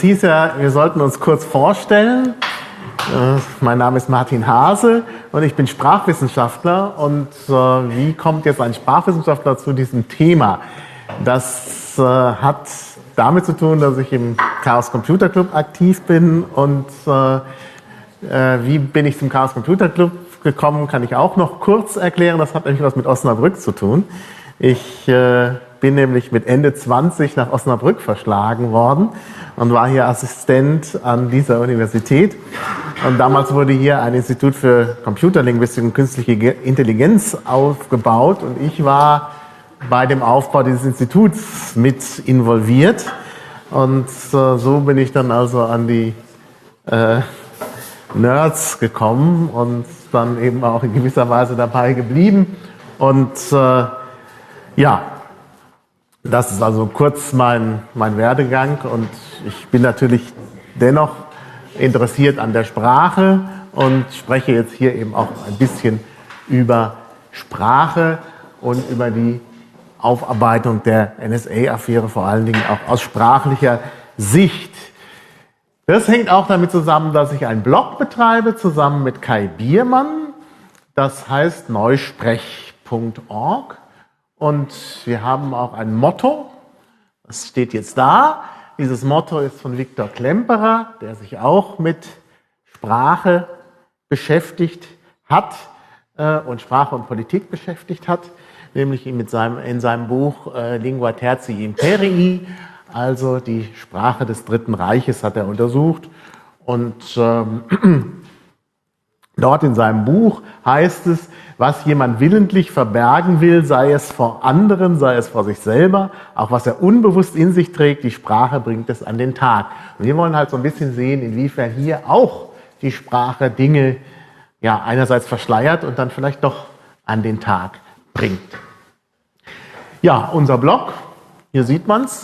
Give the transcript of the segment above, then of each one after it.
hieß ja, wir sollten uns kurz vorstellen. Mein Name ist Martin Hase und ich bin Sprachwissenschaftler. Und wie kommt jetzt ein Sprachwissenschaftler zu diesem Thema? Das hat damit zu tun, dass ich im Chaos Computer Club aktiv bin. Und wie bin ich zum Chaos Computer Club gekommen, kann ich auch noch kurz erklären. Das hat nämlich was mit Osnabrück zu tun. Ich bin nämlich mit Ende 20 nach Osnabrück verschlagen worden und war hier Assistent an dieser Universität. Und damals wurde hier ein Institut für Computerlinguistik und künstliche Intelligenz aufgebaut. Und ich war bei dem Aufbau dieses Instituts mit involviert. Und so bin ich dann also an die Nerds gekommen und dann eben auch in gewisser Weise dabei geblieben. Und ja, das ist also kurz mein Werdegang. Und ich bin natürlich dennoch interessiert an der Sprache und spreche jetzt hier eben auch ein bisschen über Sprache und über die Aufarbeitung der NSA-Affäre, vor allen Dingen auch aus sprachlicher Sicht. Das hängt auch damit zusammen, dass ich einen Blog betreibe, zusammen mit Kai Biermann. Das heißt neusprech.org. Und wir haben auch ein Motto, das steht jetzt da. Dieses Motto ist von Viktor Klemperer, der sich auch mit Sprache beschäftigt hat und Sprache und Politik beschäftigt hat, nämlich in seinem Buch Lingua Tertii Imperii, also die Sprache des Dritten Reiches, hat er untersucht. Und dort in seinem Buch heißt es, was jemand willentlich verbergen will, sei es vor anderen, sei es vor sich selber, auch was er unbewusst in sich trägt, die Sprache bringt es an den Tag. Und wir wollen halt so ein bisschen sehen, inwiefern hier auch die Sprache Dinge ja einerseits verschleiert und dann vielleicht doch an den Tag bringt. Ja, unser Blog, hier sieht man es.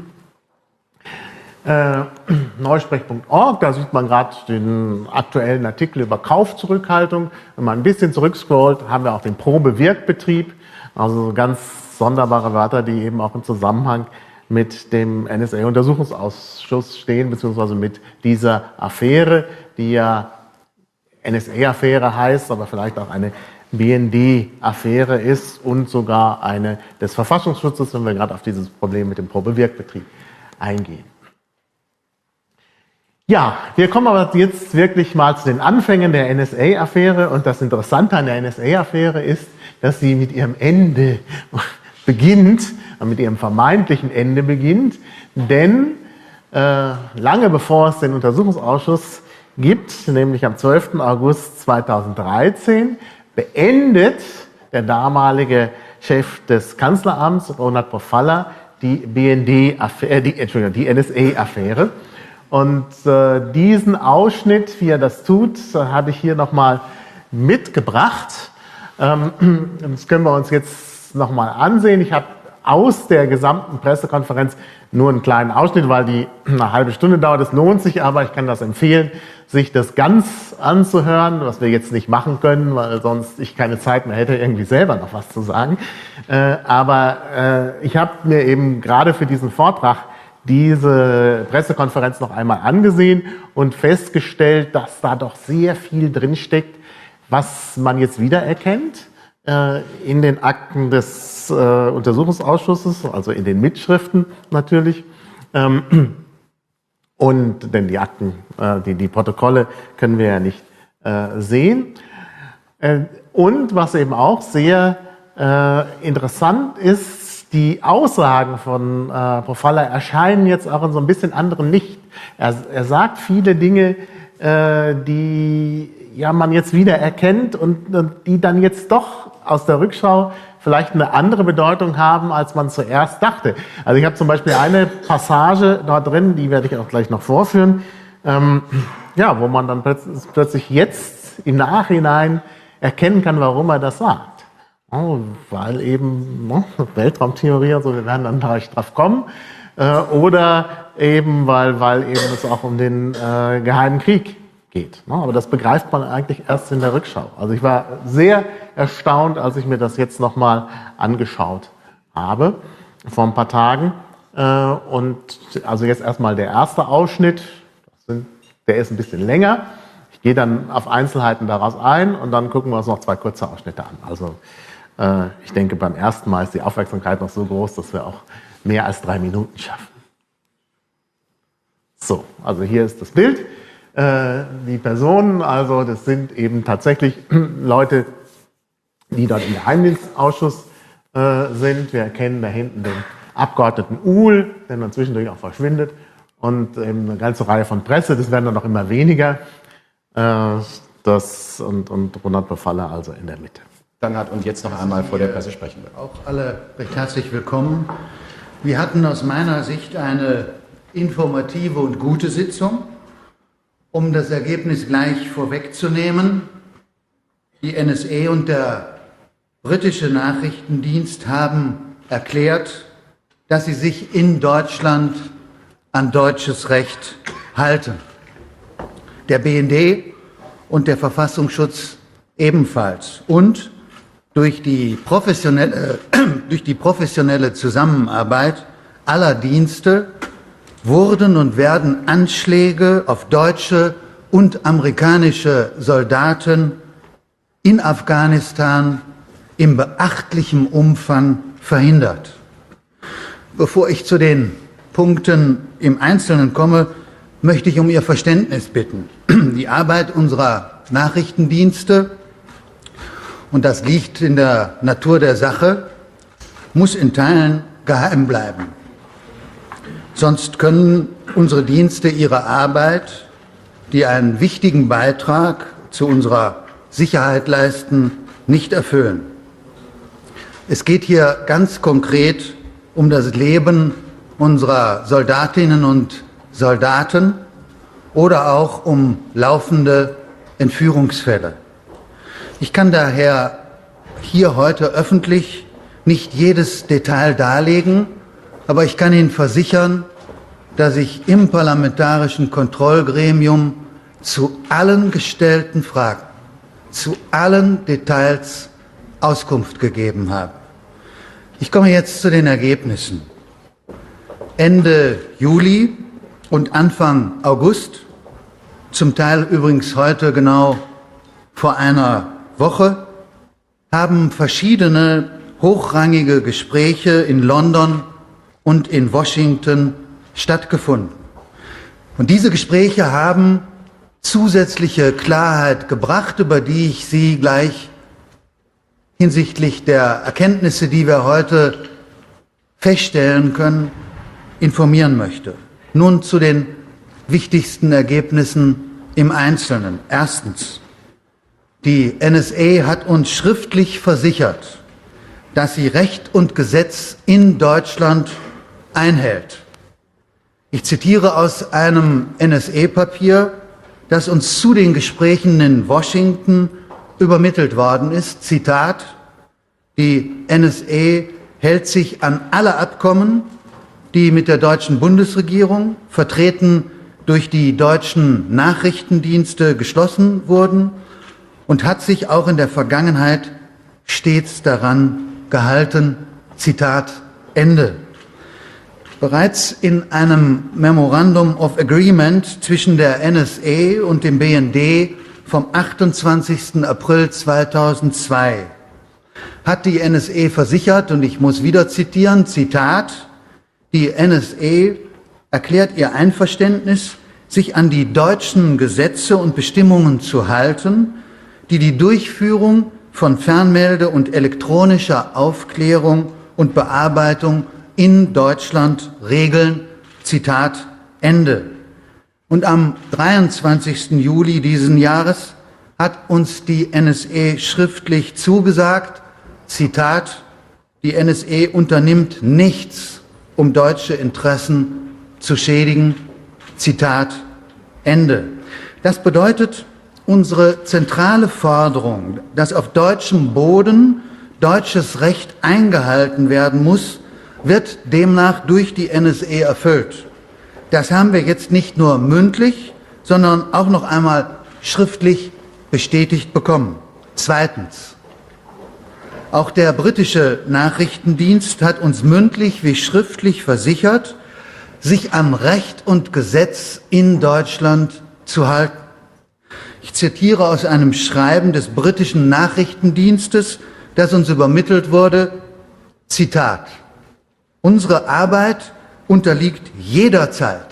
Neusprech.org, da sieht man gerade den aktuellen Artikel über Kaufzurückhaltung. Wenn man ein bisschen zurückscrollt, haben wir auch den Probewirkbetrieb, also ganz sonderbare Wörter, die eben auch im Zusammenhang mit dem NSA-Untersuchungsausschuss stehen, beziehungsweise mit dieser Affäre, die ja NSA-Affäre heißt, aber vielleicht auch eine BND-Affäre ist und sogar eine des Verfassungsschutzes, wenn wir gerade auf dieses Problem mit dem Probewirkbetrieb eingehen. Ja, wir kommen aber jetzt wirklich mal zu den Anfängen der NSA-Affäre. Und das Interessante an der NSA-Affäre ist, dass sie mit ihrem Ende beginnt, mit ihrem vermeintlichen Ende beginnt. Denn lange bevor es den Untersuchungsausschuss gibt, nämlich am 12. August 2013, beendet der damalige Chef des Kanzleramts, Ronald Pofalla, die NSA-Affäre. Und diesen Ausschnitt, wie er das tut, habe ich hier nochmal mitgebracht. Das können wir uns jetzt nochmal ansehen. Ich habe aus der gesamten Pressekonferenz nur einen kleinen Ausschnitt, weil die eine halbe Stunde dauert. Es lohnt sich aber, ich kann das empfehlen, sich das ganz anzuhören, was wir jetzt nicht machen können, weil sonst ich keine Zeit mehr hätte, irgendwie selber noch was zu sagen. Aber ich habe mir eben gerade für diesen Vortrag diese Pressekonferenz noch einmal angesehen und festgestellt, dass da doch sehr viel drinsteckt, was man jetzt wiedererkennt in den Akten des Untersuchungsausschusses, also in den Mitschriften natürlich. Und denn die Akten, die Protokolle können wir ja nicht sehen. Und was eben auch sehr interessant ist, die Aussagen von Pofalla erscheinen jetzt auch in so ein bisschen anderem Licht. Er sagt viele Dinge, die ja man jetzt wieder erkennt und die dann jetzt doch aus der Rückschau vielleicht eine andere Bedeutung haben, als man zuerst dachte. Also ich habe zum Beispiel eine Passage dort drin, die werde ich auch gleich noch vorführen, ja, wo man dann plötzlich jetzt im Nachhinein erkennen kann, warum er das sagt. Oh, weil eben Weltraumtheorie und so, wir werden dann gleich drauf kommen. Oder eben, weil eben es auch um den Geheimen Krieg geht. Aber das begreift man eigentlich erst in der Rückschau. Also ich war sehr erstaunt, als ich mir das jetzt nochmal angeschaut habe, vor ein paar Tagen. Und also jetzt erstmal der erste Ausschnitt, der ist ein bisschen länger. Ich gehe dann auf Einzelheiten daraus ein und dann gucken wir uns noch 2 kurze Ausschnitte an. Also ich denke, beim ersten Mal ist die Aufmerksamkeit noch so groß, dass wir auch mehr als 3 Minuten schaffen. So, also hier ist das Bild. Die Personen, also das sind eben tatsächlich Leute, die dort im Geheimdienstausschuss sind. Wir erkennen da hinten den Abgeordneten Uhl, der dann zwischendurch auch verschwindet. Und eine ganze Reihe von Presse, das werden dann noch immer weniger. Und Ronald Befaller also in der Mitte. Dann hat und jetzt noch einmal vor der Presse sprechen wir. Auch alle recht herzlich willkommen. Wir hatten aus meiner Sicht eine informative und gute Sitzung. Um das Ergebnis gleich vorwegzunehmen, die NSA und der britische Nachrichtendienst haben erklärt, dass sie sich in Deutschland an deutsches Recht halten. Der BND und der Verfassungsschutz ebenfalls. Und durch die professionelle Zusammenarbeit aller Dienste wurden und werden Anschläge auf deutsche und amerikanische Soldaten in Afghanistan in beachtlichem Umfang verhindert. Bevor ich zu den Punkten im Einzelnen komme, möchte ich um Ihr Verständnis bitten. Die Arbeit unserer Nachrichtendienste, und das liegt in der Natur der Sache, muss in Teilen geheim bleiben. Sonst können unsere Dienste ihre Arbeit, die einen wichtigen Beitrag zu unserer Sicherheit leisten, nicht erfüllen. Es geht hier ganz konkret um das Leben unserer Soldatinnen und Soldaten oder auch um laufende Entführungsfälle. Ich kann daher hier heute öffentlich nicht jedes Detail darlegen, aber ich kann Ihnen versichern, dass ich im parlamentarischen Kontrollgremium zu allen gestellten Fragen, zu allen Details Auskunft gegeben habe. Ich komme jetzt zu den Ergebnissen. Ende Juli und Anfang August, zum Teil übrigens heute genau vor einer Woche, haben verschiedene hochrangige Gespräche in London und in Washington stattgefunden. Und diese Gespräche haben zusätzliche Klarheit gebracht, über die ich Sie gleich hinsichtlich der Erkenntnisse, die wir heute feststellen können, informieren möchte. Nun zu den wichtigsten Ergebnissen im Einzelnen. Erstens. Die NSA hat uns schriftlich versichert, dass sie Recht und Gesetz in Deutschland einhält. Ich zitiere aus einem NSA-Papier, das uns zu den Gesprächen in Washington übermittelt worden ist. Zitat: Die NSA hält sich an alle Abkommen, die mit der deutschen Bundesregierung, vertreten durch die deutschen Nachrichtendienste, geschlossen wurden und hat sich auch in der Vergangenheit stets daran gehalten. Zitat Ende. Bereits in einem Memorandum of Agreement zwischen der NSA und dem BND vom 28. April 2002 hat die NSA versichert, und ich muss wieder zitieren, Zitat: Die NSA erklärt ihr Einverständnis, sich an die deutschen Gesetze und Bestimmungen zu halten, die die Durchführung von Fernmelde- und elektronischer Aufklärung und Bearbeitung in Deutschland regeln. Zitat Ende. Und am 23. Juli diesen Jahres hat uns die NSA schriftlich zugesagt, Zitat: Die NSA unternimmt nichts, um deutsche Interessen zu schädigen. Zitat Ende. Das bedeutet, unsere zentrale Forderung, dass auf deutschem Boden deutsches Recht eingehalten werden muss, wird demnach durch die NSA erfüllt. Das haben wir jetzt nicht nur mündlich, sondern auch noch einmal schriftlich bestätigt bekommen. Zweitens. Auch der britische Nachrichtendienst hat uns mündlich wie schriftlich versichert, sich am Recht und Gesetz in Deutschland zu halten. Ich zitiere aus einem Schreiben des britischen Nachrichtendienstes, das uns übermittelt wurde, Zitat: Unsere Arbeit unterliegt jederzeit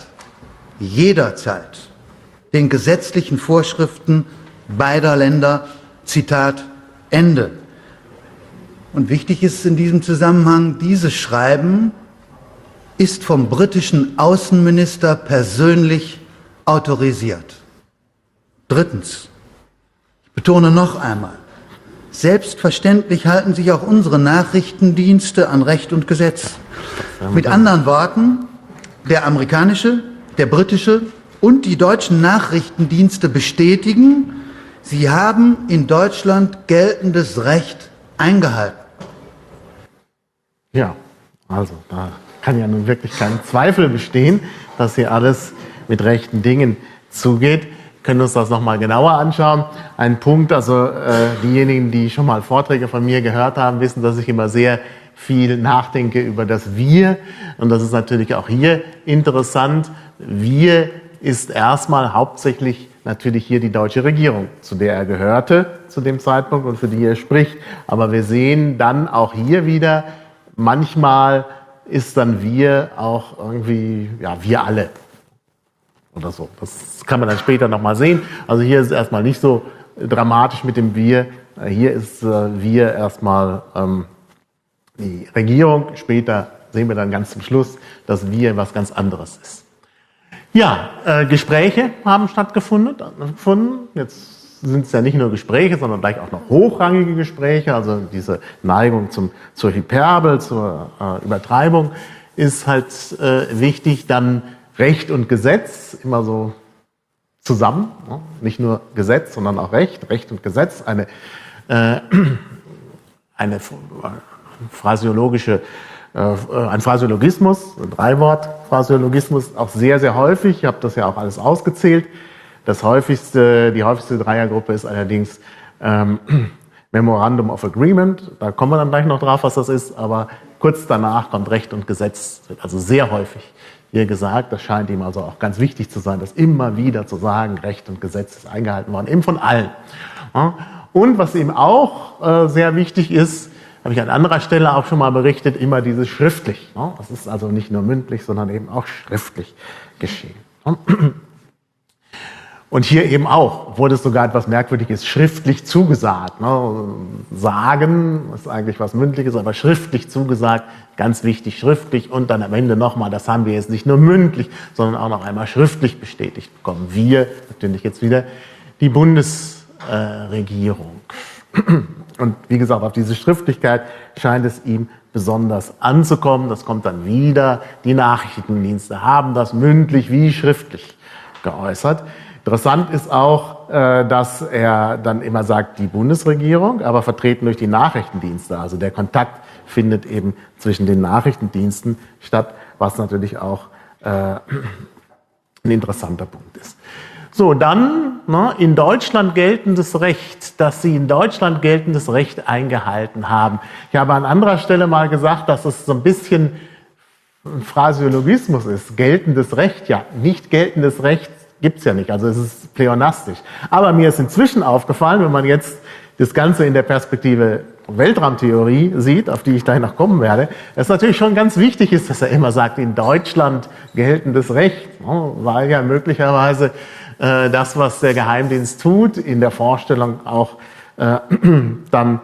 den gesetzlichen Vorschriften beider Länder, Zitat Ende. Und wichtig ist in diesem Zusammenhang, dieses Schreiben ist vom britischen Außenminister persönlich autorisiert. Drittens, ich betone noch einmal, selbstverständlich halten sich auch unsere Nachrichtendienste an Recht und Gesetz. Mit anderen Worten, der amerikanische, der britische und die deutschen Nachrichtendienste bestätigen, sie haben in Deutschland geltendes Recht eingehalten. Ja, also da kann ja nun wirklich kein Zweifel bestehen, dass hier alles mit rechten Dingen zugeht. Wir können uns das nochmal genauer anschauen. Ein Punkt, also diejenigen, die schon mal Vorträge von mir gehört haben, wissen, dass ich immer sehr viel nachdenke über das Wir. Und das ist natürlich auch hier interessant. Wir ist erstmal hauptsächlich natürlich hier die deutsche Regierung, zu der er gehörte zu dem Zeitpunkt und für die er spricht. Aber wir sehen dann auch hier wieder, manchmal ist dann wir auch irgendwie, ja, wir alle oder so. Das kann man dann später nochmal sehen. Also hier ist es erstmal nicht so dramatisch mit dem Wir. Hier ist wir erstmal die Regierung. Später sehen wir dann ganz zum Schluss, dass wir was ganz anderes ist. Ja, Gespräche haben stattgefunden. Jetzt sind es ja nicht nur Gespräche, sondern gleich auch noch hochrangige Gespräche. Also diese Neigung zur Hyperbel, zur Übertreibung ist halt wichtig. Dann Recht und Gesetz, immer so zusammen. Ne? Nicht nur Gesetz, sondern auch Recht. Recht und Gesetz, ein Phraseologismus, ein Dreiwort-Phraseologismus, auch sehr, sehr häufig. Ich habe das ja auch alles ausgezählt. Die häufigste Dreiergruppe ist allerdings Memorandum of Agreement. Da kommen wir dann gleich noch drauf, was das ist. Aber kurz danach kommt Recht und Gesetz, also sehr häufig hier gesagt. Das scheint ihm also auch ganz wichtig zu sein, das immer wieder zu sagen, Recht und Gesetz ist eingehalten worden, eben von allen. Und was ihm auch sehr wichtig ist, habe ich an anderer Stelle auch schon mal berichtet, immer dieses schriftlich. Das ist also nicht nur mündlich, sondern eben auch schriftlich geschehen. Und hier eben auch, obwohl es sogar etwas Merkwürdiges ist, schriftlich zugesagt. Sagen ist eigentlich was Mündliches, aber schriftlich zugesagt, ganz wichtig, schriftlich. Und dann am Ende nochmal, das haben wir jetzt nicht nur mündlich, sondern auch noch einmal schriftlich bestätigt bekommen. Wir, natürlich jetzt wieder die Bundesregierung. Und wie gesagt, auf diese Schriftlichkeit scheint es ihm besonders anzukommen. Das kommt dann wieder. Die Nachrichtendienste haben das mündlich wie schriftlich geäußert. Interessant ist auch, dass er dann immer sagt, die Bundesregierung, aber vertreten durch die Nachrichtendienste. Also der Kontakt findet eben zwischen den Nachrichtendiensten statt, was natürlich auch ein interessanter Punkt ist. So, dann in Deutschland geltendes Recht, dass sie in Deutschland geltendes Recht eingehalten haben. Ich habe an anderer Stelle mal gesagt, dass es so ein bisschen ein Phraseologismus ist. Geltendes Recht, ja, nicht geltendes Recht gibt's ja nicht, also es ist pleonastisch. Aber mir ist inzwischen aufgefallen, wenn man jetzt das Ganze in der Perspektive Weltraumtheorie sieht, auf die ich gleich noch kommen werde, dass natürlich schon ganz wichtig ist, dass er immer sagt, in Deutschland geltendes Recht, weil ja möglicherweise das, was der Geheimdienst tut, in der Vorstellung auch dann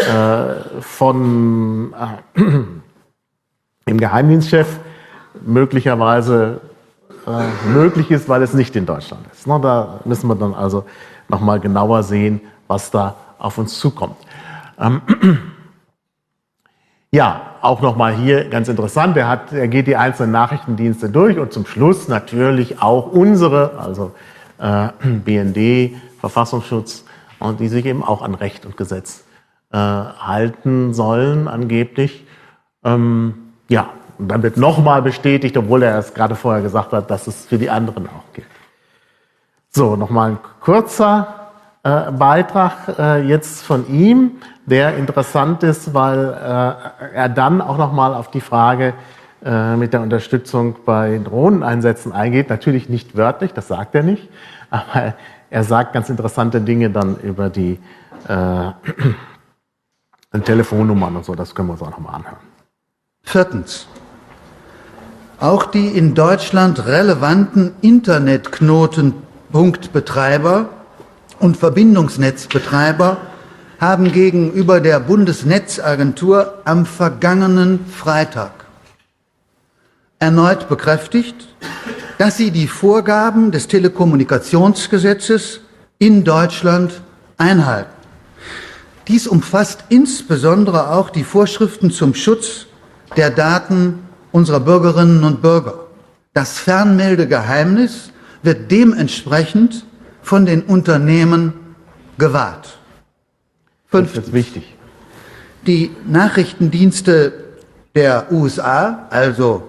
von dem Geheimdienstchef möglicherweise möglich ist, weil es nicht in Deutschland ist. Da müssen wir dann also nochmal genauer sehen, was da auf uns zukommt. Ja, auch nochmal hier ganz interessant, er geht die einzelnen Nachrichtendienste durch und zum Schluss natürlich auch unsere, also BND, Verfassungsschutz, und die sich eben auch an Recht und Gesetz halten sollen, angeblich. Ja, und dann wird nochmal bestätigt, obwohl er es gerade vorher gesagt hat, dass es für die anderen auch gilt. So, nochmal ein kurzer Beitrag jetzt von ihm, der interessant ist, weil er dann auch nochmal auf die Frage mit der Unterstützung bei Drohneneinsätzen eingeht. Natürlich nicht wörtlich, das sagt er nicht, aber er sagt ganz interessante Dinge dann über die Telefonnummern und so, das können wir uns auch nochmal anhören. Viertens. Auch die in Deutschland relevanten Internetknotenpunktbetreiber und Verbindungsnetzbetreiber haben gegenüber der Bundesnetzagentur am vergangenen Freitag erneut bekräftigt, dass sie die Vorgaben des Telekommunikationsgesetzes in Deutschland einhalten. Dies umfasst insbesondere auch die Vorschriften zum Schutz der Daten unserer Bürgerinnen und Bürger. Das Fernmeldegeheimnis wird dementsprechend von den Unternehmen gewahrt. Das ist wichtig. Die Nachrichtendienste der USA, also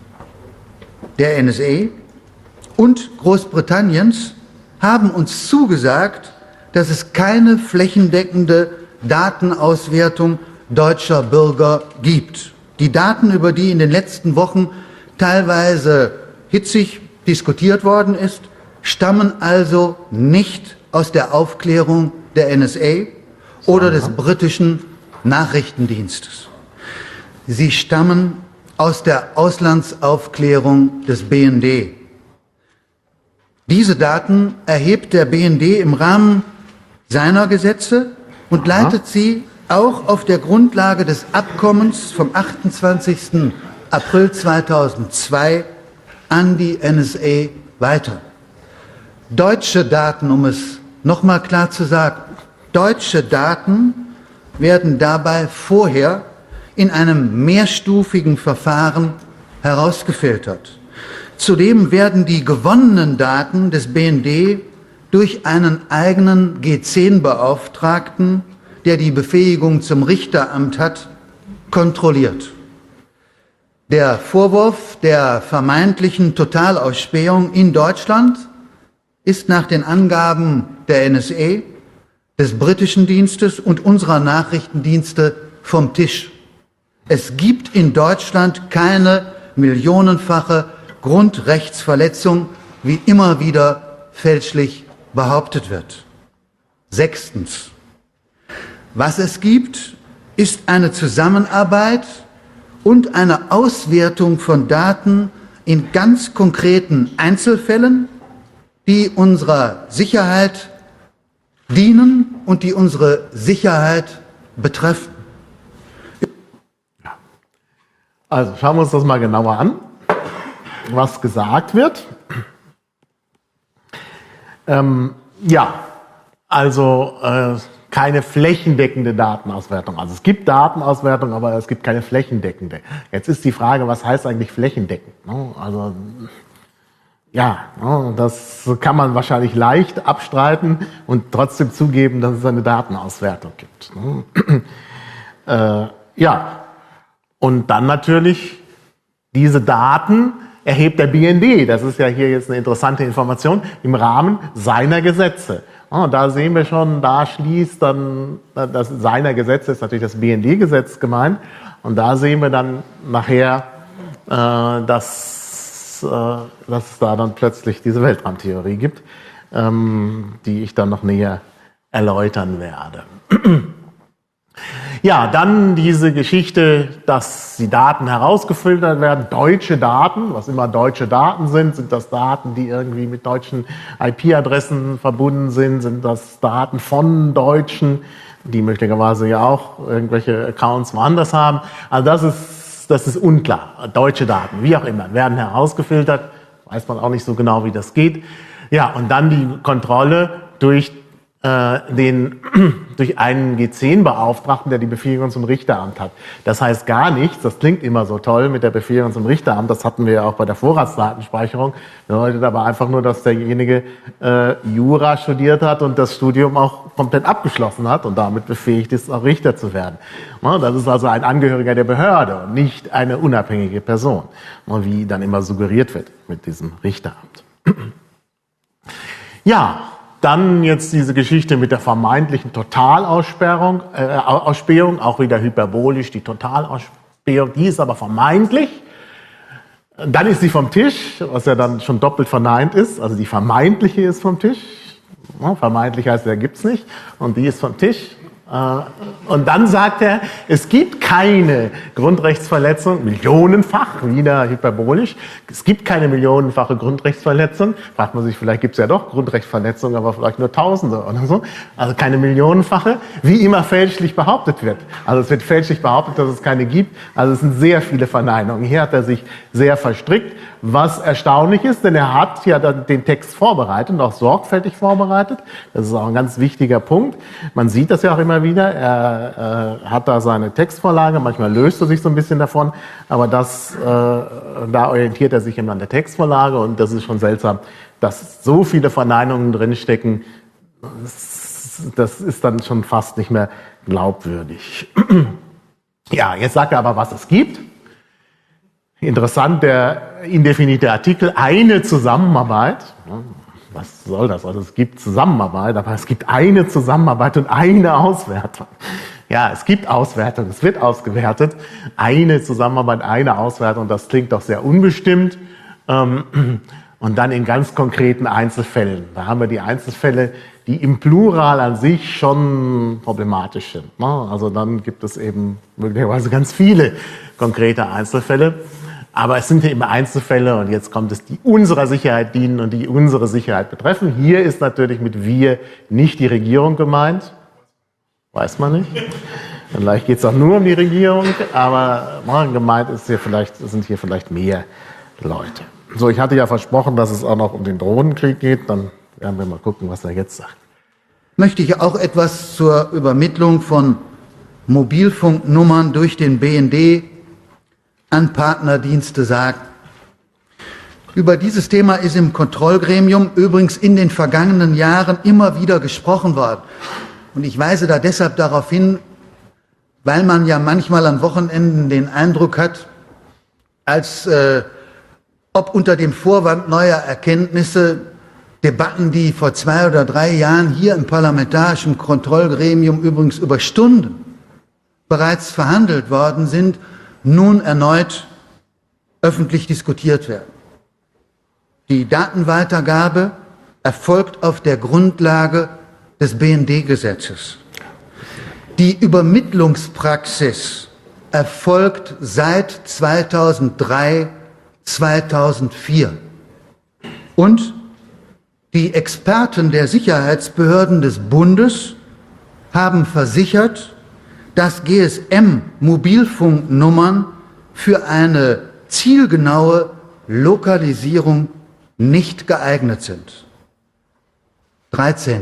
der NSA und Großbritanniens, haben uns zugesagt, dass es keine flächendeckende Datenauswertung deutscher Bürger gibt. Die Daten, über die in den letzten Wochen teilweise hitzig diskutiert worden ist, stammen also nicht aus der Aufklärung der NSA oder des britischen Nachrichtendienstes. Sie stammen aus der Auslandsaufklärung des BND. Diese Daten erhebt der BND im Rahmen seiner Gesetze und leitet sie auch auf der Grundlage des Abkommens vom 28. April 2002 an die NSA weiter. Deutsche Daten, um es nochmal klar zu sagen, deutsche Daten werden dabei vorher in einem mehrstufigen Verfahren herausgefiltert. Zudem werden die gewonnenen Daten des BND durch einen eigenen G10-Beauftragten, der die Befähigung zum Richteramt hat, kontrolliert. Der Vorwurf der vermeintlichen Totalausspähung in Deutschland ist nach den Angaben der NSA, des britischen Dienstes und unserer Nachrichtendienste vom Tisch. Es gibt in Deutschland keine millionenfache Grundrechtsverletzung, wie immer wieder fälschlich behauptet wird. Sechstens. Was es gibt, ist eine Zusammenarbeit und eine Auswertung von Daten in ganz konkreten Einzelfällen, die unserer Sicherheit dienen und die unsere Sicherheit betreffen. Also schauen wir uns das mal genauer an, was gesagt wird. Keine flächendeckende Datenauswertung. Also es gibt Datenauswertung, aber es gibt keine flächendeckende. Jetzt ist die Frage, was heißt eigentlich flächendeckend? Also das kann man wahrscheinlich leicht abstreiten und trotzdem zugeben, dass es eine Datenauswertung gibt. Und dann natürlich diese Daten erhebt der BND. Das ist ja hier jetzt eine interessante Information im Rahmen seiner Gesetze. Da sehen wir schon, da schließt dann das seiner Gesetze, ist natürlich das BND-Gesetz gemeint. Und da sehen wir dann nachher, dass es da dann plötzlich diese Weltraumtheorie gibt, die ich dann noch näher erläutern werde. Ja, dann diese Geschichte, dass die Daten herausgefiltert werden, deutsche Daten, was immer deutsche Daten sind das Daten, die irgendwie mit deutschen IP-Adressen verbunden sind das Daten von Deutschen, die möglicherweise ja auch irgendwelche Accounts woanders haben. Also das ist unklar. Deutsche Daten, wie auch immer, werden herausgefiltert, weiß man auch nicht so genau, wie das geht. Ja, und dann die Kontrolle durch durch einen G10-Beauftragten, der die Befähigung zum Richteramt hat. Das heißt gar nichts, das klingt immer so toll mit der Befähigung zum Richteramt, das hatten wir ja auch bei der Vorratsdatenspeicherung, bedeutet aber einfach nur, dass derjenige Jura studiert hat und das Studium auch komplett abgeschlossen hat und damit befähigt ist, auch Richter zu werden. Das ist also ein Angehöriger der Behörde und nicht eine unabhängige Person, wie dann immer suggeriert wird mit diesem Richteramt. Ja, Dann jetzt diese Geschichte mit der vermeintlichen Totalaussperrung, Ausspähung, auch wieder hyperbolisch, die Totalausspähung, die ist aber vermeintlich. Dann ist sie vom Tisch, was ja dann schon doppelt verneint ist. Also die vermeintliche ist vom Tisch. Ja, vermeintlich heißt, der gibt's nicht. Und die ist vom Tisch. Und dann sagt er, es gibt keine Grundrechtsverletzung, millionenfach, wieder hyperbolisch, es gibt keine millionenfache Grundrechtsverletzung. Fragt man sich, vielleicht gibt es ja doch Grundrechtsverletzungen, aber vielleicht nur Tausende oder so. Also keine millionenfache, wie immer fälschlich behauptet wird. Also es wird fälschlich behauptet, dass es keine gibt. Also es sind sehr viele Verneinungen. Hier hat er sich sehr verstrickt, was erstaunlich ist, denn er hat ja dann den Text vorbereitet und auch sorgfältig vorbereitet. Das ist auch ein ganz wichtiger Punkt. Man sieht das ja auch immer wieder. Er hat da seine Textvorlage, manchmal löst er sich so ein bisschen davon, aber da orientiert er sich eben an der Textvorlage und das ist schon seltsam, dass so viele Verneinungen drinstecken. Das ist dann schon fast nicht mehr glaubwürdig. Ja, jetzt sagt er aber, was es gibt. Interessant, der indefinite Artikel, eine Zusammenarbeit. Was soll das? Also es gibt Zusammenarbeit, aber es gibt eine Zusammenarbeit und eine Auswertung. Ja, es gibt Auswertung, es wird ausgewertet. Eine Zusammenarbeit, eine Auswertung, das klingt doch sehr unbestimmt. Und dann in ganz konkreten Einzelfällen. Da haben wir die Einzelfälle, die im Plural an sich schon problematisch sind. Also dann gibt es eben möglicherweise ganz viele konkrete Einzelfälle. Aber es sind ja immer Einzelfälle und jetzt kommt es, die unserer Sicherheit dienen und die unsere Sicherheit betreffen. Hier ist natürlich mit wir nicht die Regierung gemeint. Weiß man nicht. Vielleicht geht es auch nur um die Regierung, aber gemeint ist hier sind hier vielleicht mehr Leute. So, ich hatte ja versprochen, dass es auch noch um den Drohnenkrieg geht. Dann werden wir mal gucken, was er jetzt sagt. Möchte ich auch etwas zur Übermittlung von Mobilfunknummern durch den BND an Partnerdienste sagen. Über dieses Thema ist im Kontrollgremium übrigens in den vergangenen Jahren immer wieder gesprochen worden. Und ich weise da deshalb darauf hin, weil man ja manchmal an Wochenenden den Eindruck hat, als ob unter dem Vorwand neuer Erkenntnisse Debatten, die vor 2 oder 3 Jahren hier im parlamentarischen Kontrollgremium übrigens über Stunden bereits verhandelt worden sind, nun erneut öffentlich diskutiert werden. Die Datenweitergabe erfolgt auf der Grundlage des BND-Gesetzes. Die Übermittlungspraxis erfolgt seit 2003, 2004. Und die Experten der Sicherheitsbehörden des Bundes haben versichert, dass GSM-Mobilfunknummern für eine zielgenaue Lokalisierung nicht geeignet sind. 13.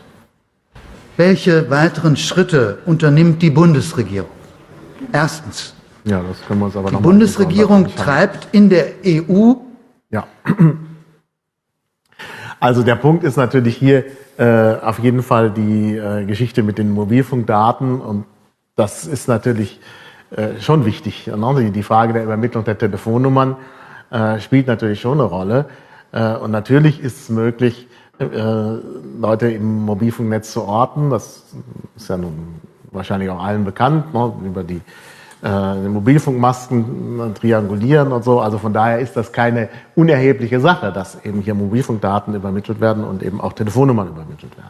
Welche weiteren Schritte unternimmt die Bundesregierung? Erstens. Ja, das können wir uns aber die Bundesregierung treibt in der EU. Ja. Also der Punkt ist natürlich hier auf jeden Fall die Geschichte mit den Mobilfunkdaten und das ist natürlich schon wichtig. Die Frage der Übermittlung der Telefonnummern spielt natürlich schon eine Rolle. Und natürlich ist es möglich, Leute im Mobilfunknetz zu orten. Das ist ja nun wahrscheinlich auch allen bekannt, über die Mobilfunkmasten triangulieren und so. Also von daher ist das keine unerhebliche Sache, dass eben hier Mobilfunkdaten übermittelt werden und eben auch Telefonnummern übermittelt werden.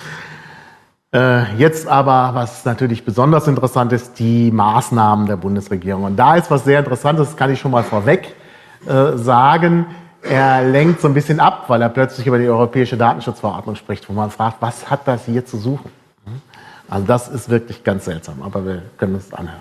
Jetzt aber, was natürlich besonders interessant ist, die Maßnahmen der Bundesregierung. Und da ist was sehr Interessantes, das kann ich schon mal vorweg sagen. Er lenkt so ein bisschen ab, weil er plötzlich über die Europäische Datenschutzverordnung spricht, wo man fragt, was hat das hier zu suchen? Also das ist wirklich ganz seltsam, aber wir können es anhören.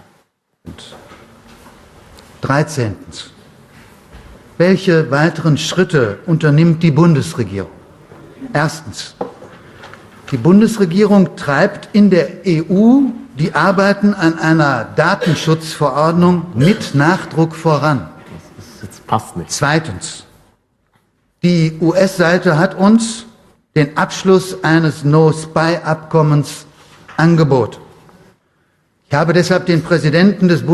13. Welche weiteren Schritte unternimmt die Bundesregierung? Erstens. Die Bundesregierung treibt in der EU die Arbeiten an einer Datenschutzverordnung mit Nachdruck voran. Das passt nicht. Zweitens. Die US-Seite hat uns den Abschluss eines No-Spy-Abkommens angeboten. Ich habe deshalb den Präsidenten des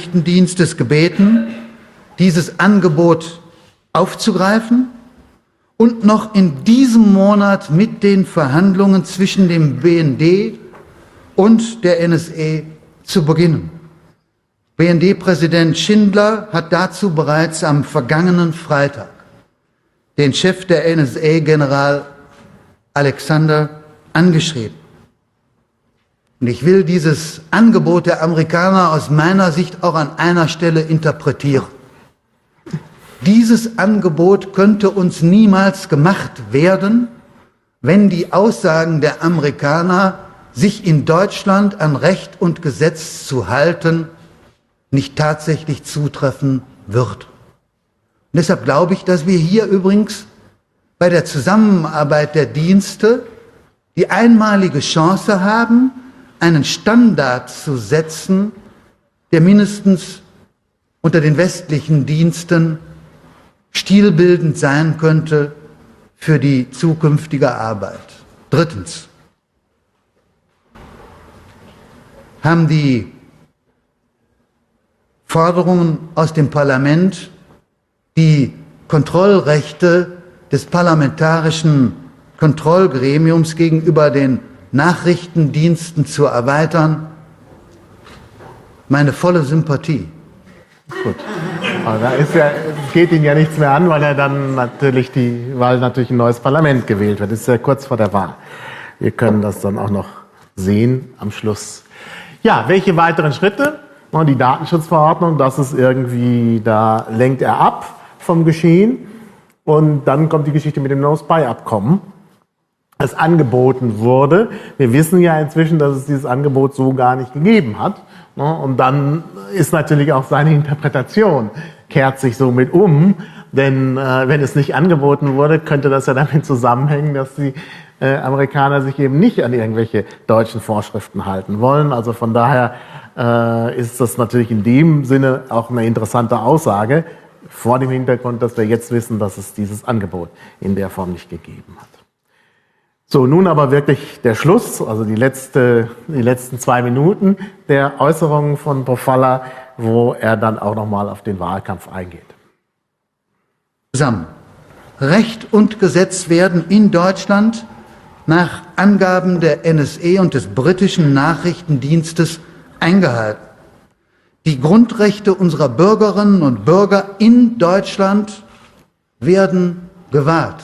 Bundesnachrichtendienstes gebeten, dieses Angebot aufzugreifen und noch in diesem Monat mit den Verhandlungen zwischen dem BND und der NSA zu beginnen. BND-Präsident Schindler hat dazu bereits am vergangenen Freitag den Chef der NSA, General Alexander, angeschrieben. Und ich will dieses Angebot der Amerikaner aus meiner Sicht auch an einer Stelle interpretieren. Dieses Angebot könnte uns niemals gemacht werden, wenn die Aussagen der Amerikaner, sich in Deutschland an Recht und Gesetz zu halten, nicht tatsächlich zutreffen wird. Und deshalb glaube ich, dass wir hier übrigens bei der Zusammenarbeit der Dienste die einmalige Chance haben, einen Standard zu setzen, der mindestens unter den westlichen Diensten stilbildend sein könnte für die zukünftige Arbeit. Drittens haben die Forderungen aus dem Parlament, die Kontrollrechte des parlamentarischen Kontrollgremiums gegenüber den Nachrichtendiensten zu erweitern, meine volle Sympathie. Gut. Aber da geht Ihnen ja nichts mehr an, weil natürlich ein neues Parlament gewählt wird. Das ist ja kurz vor der Wahl. Wir können das dann auch noch sehen am Schluss. Ja, welche weiteren Schritte? Die Datenschutzverordnung, das ist irgendwie, da lenkt er ab vom Geschehen. Und dann kommt die Geschichte mit dem No-Spy-Abkommen, das angeboten wurde. Wir wissen ja inzwischen, dass es dieses Angebot so gar nicht gegeben hat. Und dann ist natürlich auch seine Interpretation, kehrt sich somit um. Denn wenn es nicht angeboten wurde, könnte das ja damit zusammenhängen, dass die Amerikaner sich eben nicht an irgendwelche deutschen Vorschriften halten wollen. Also von daher ist das natürlich in dem Sinne auch eine interessante Aussage, vor dem Hintergrund, dass wir jetzt wissen, dass es dieses Angebot in der Form nicht gegeben hat. So, nun aber wirklich der Schluss, also die letzten 2 Minuten der Äußerungen von Pofalla, wo er dann auch nochmal auf den Wahlkampf eingeht. Zusammen. Recht und Gesetz werden in Deutschland nach Angaben der NSA und des britischen Nachrichtendienstes eingehalten. Die Grundrechte unserer Bürgerinnen und Bürger in Deutschland werden gewahrt.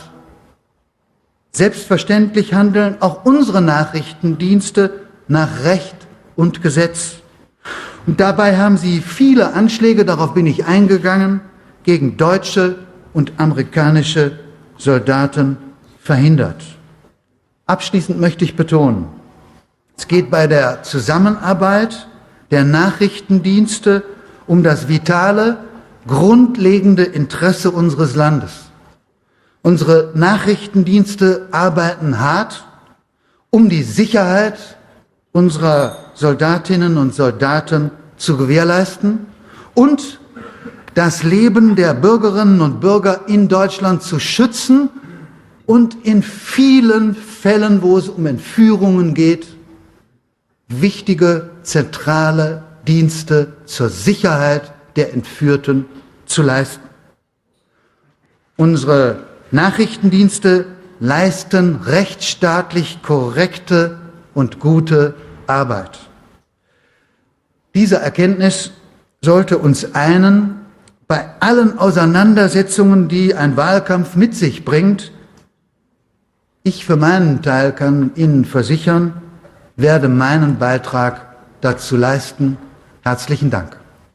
Selbstverständlich handeln auch unsere Nachrichtendienste nach Recht und Gesetz. Und dabei haben sie viele Anschläge, darauf bin ich eingegangen, gegen deutsche und amerikanische Soldaten verhindert. Abschließend möchte ich betonen, es geht bei der Zusammenarbeit der Nachrichtendienste um das vitale, grundlegende Interesse unseres Landes. Unsere Nachrichtendienste arbeiten hart, um die Sicherheit unserer Soldatinnen und Soldaten zu gewährleisten und das Leben der Bürgerinnen und Bürger in Deutschland zu schützen und in vielen Fällen, wo es um Entführungen geht, wichtige zentrale Dienste zur Sicherheit der Entführten zu leisten. Unsere Nachrichtendienste leisten rechtsstaatlich korrekte und gute Arbeit. Diese Erkenntnis sollte uns einen, bei allen Auseinandersetzungen, die ein Wahlkampf mit sich bringt. Ich für meinen Teil kann Ihnen versichern, werde meinen Beitrag dazu leisten. Herzlichen Dank.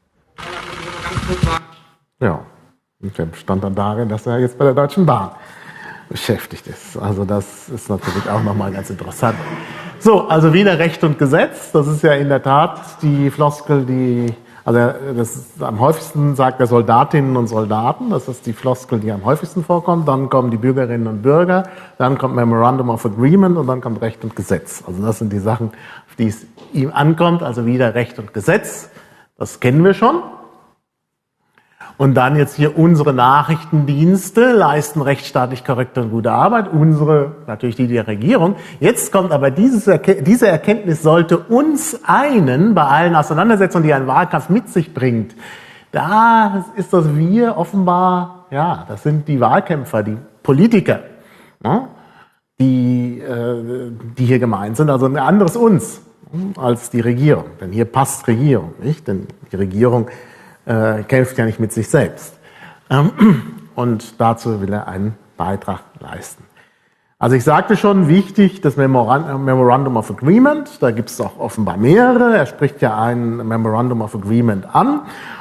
Ja, und der stand dann darin, dass er jetzt bei der Deutschen Bahn beschäftigt ist. Also das ist natürlich auch nochmal ganz interessant. So, also wieder Recht und Gesetz. Das ist ja in der Tat die Floskel, das ist am häufigsten sagt er Soldatinnen und Soldaten. Das ist die Floskel, die am häufigsten vorkommt. Dann kommen die Bürgerinnen und Bürger. Dann kommt Memorandum of Agreement und dann kommt Recht und Gesetz. Also das sind die Sachen, auf die es ihm ankommt. Also wieder Recht und Gesetz. Das kennen wir schon. Und dann jetzt hier unsere Nachrichtendienste leisten rechtsstaatlich korrekte und gute Arbeit. Natürlich die der Regierung. Jetzt kommt aber diese Erkenntnis sollte uns bei allen Auseinandersetzungen, die ein Wahlkampf mit sich bringt. Da ist das wir offenbar, ja, das sind die Wahlkämpfer, die Politiker, die hier gemeint sind, also ein anderes Uns als die Regierung. Denn hier passt Regierung, nicht? Denn die Regierung kämpft ja nicht mit sich selbst. Und dazu will er einen Beitrag leisten. Also ich sagte schon, wichtig, das Memorandum of Agreement, da gibt es auch offenbar mehrere. Er spricht ja ein Memorandum of Agreement an,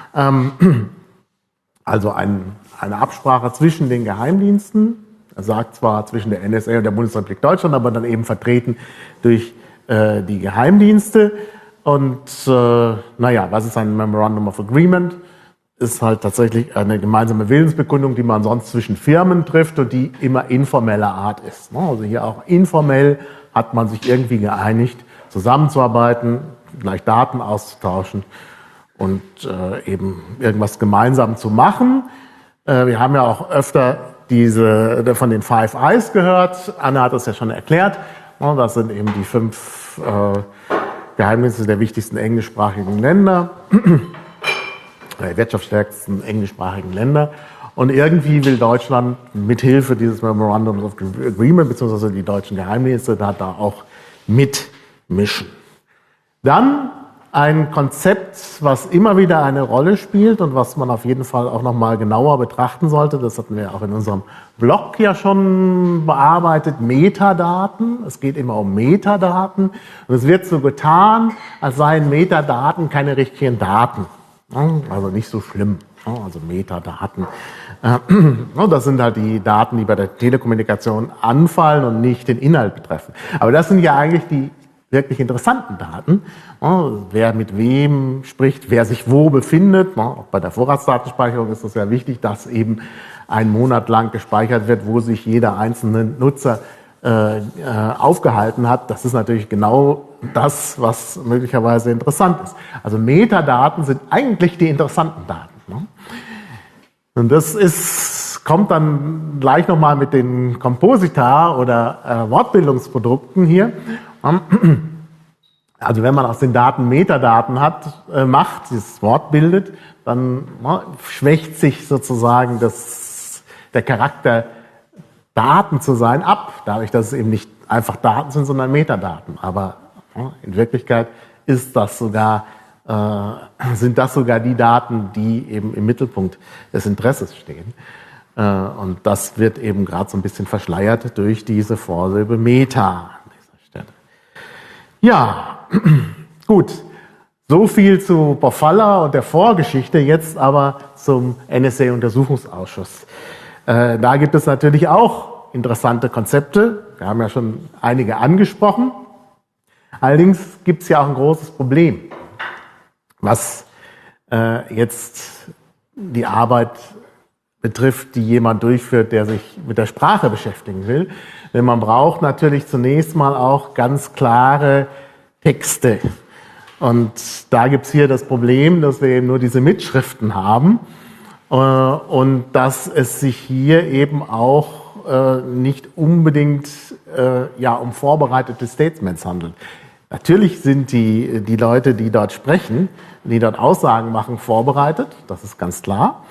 also eine Absprache zwischen den Geheimdiensten. Er sagt zwar zwischen der NSA und der Bundesrepublik Deutschland, aber dann eben vertreten durch die Geheimdienste. Und was ist ein Memorandum of Agreement? Ist halt tatsächlich eine gemeinsame Willensbekundung, die man sonst zwischen Firmen trifft und die immer informeller Art ist. Also hier auch informell hat man sich irgendwie geeinigt, zusammenzuarbeiten, vielleicht Daten auszutauschen und eben irgendwas gemeinsam zu machen. Wir haben ja auch öfter von den Five Eyes gehört. Anne hat es ja schon erklärt. Das sind eben die 5 Geheimdienste der wichtigsten englischsprachigen Länder. Der wirtschaftsstärksten englischsprachigen Länder. Und irgendwie will Deutschland mithilfe dieses Memorandums of Agreement, beziehungsweise die deutschen Geheimdienste, da auch mitmischen. Dann ein Konzept, was immer wieder eine Rolle spielt und was man auf jeden Fall auch nochmal genauer betrachten sollte. Das hatten wir auch in unserem Blog ja schon bearbeitet. Metadaten. Es geht immer um Metadaten. Und es wird so getan, als seien Metadaten keine richtigen Daten. Also nicht so schlimm, also Metadaten. Das sind halt die Daten, die bei der Telekommunikation anfallen und nicht den Inhalt betreffen. Aber das sind ja eigentlich die wirklich interessanten Daten. Wer mit wem spricht, wer sich wo befindet. Auch bei der Vorratsdatenspeicherung ist es ja wichtig, dass eben einen Monat lang gespeichert wird, wo sich jeder einzelne Nutzer aufgehalten hat. Das ist natürlich genau das, was möglicherweise interessant ist. Also Metadaten sind eigentlich die interessanten Daten. Und das kommt dann gleich nochmal mit den Komposita oder Wortbildungsprodukten hier. Also wenn man aus den Daten Metadaten macht, dieses Wort bildet, dann schwächt sich sozusagen der Charakter, Daten zu sein, ab, dadurch, dass es eben nicht einfach Daten sind, sondern Metadaten. Aber in Wirklichkeit sind das sogar die Daten, die eben im Mittelpunkt des Interesses stehen. Und das wird eben gerade so ein bisschen verschleiert durch diese Vorsilbe Meta an dieser Stelle. Ja, gut. So viel zu Pofalla und der Vorgeschichte, jetzt aber zum NSA-Untersuchungsausschuss. Da gibt es natürlich auch interessante Konzepte. Wir haben ja schon einige angesprochen. Allerdings gibt es ja auch ein großes Problem, was jetzt die Arbeit betrifft, die jemand durchführt, der sich mit der Sprache beschäftigen will. Denn man braucht natürlich zunächst mal auch ganz klare Texte. Und da gibt es hier das Problem, dass wir eben nur diese Mitschriften haben. Und dass es sich hier eben auch nicht unbedingt um vorbereitete Statements handelt. Natürlich sind die Leute, die dort sprechen, die dort Aussagen machen, vorbereitet, das ist ganz klar.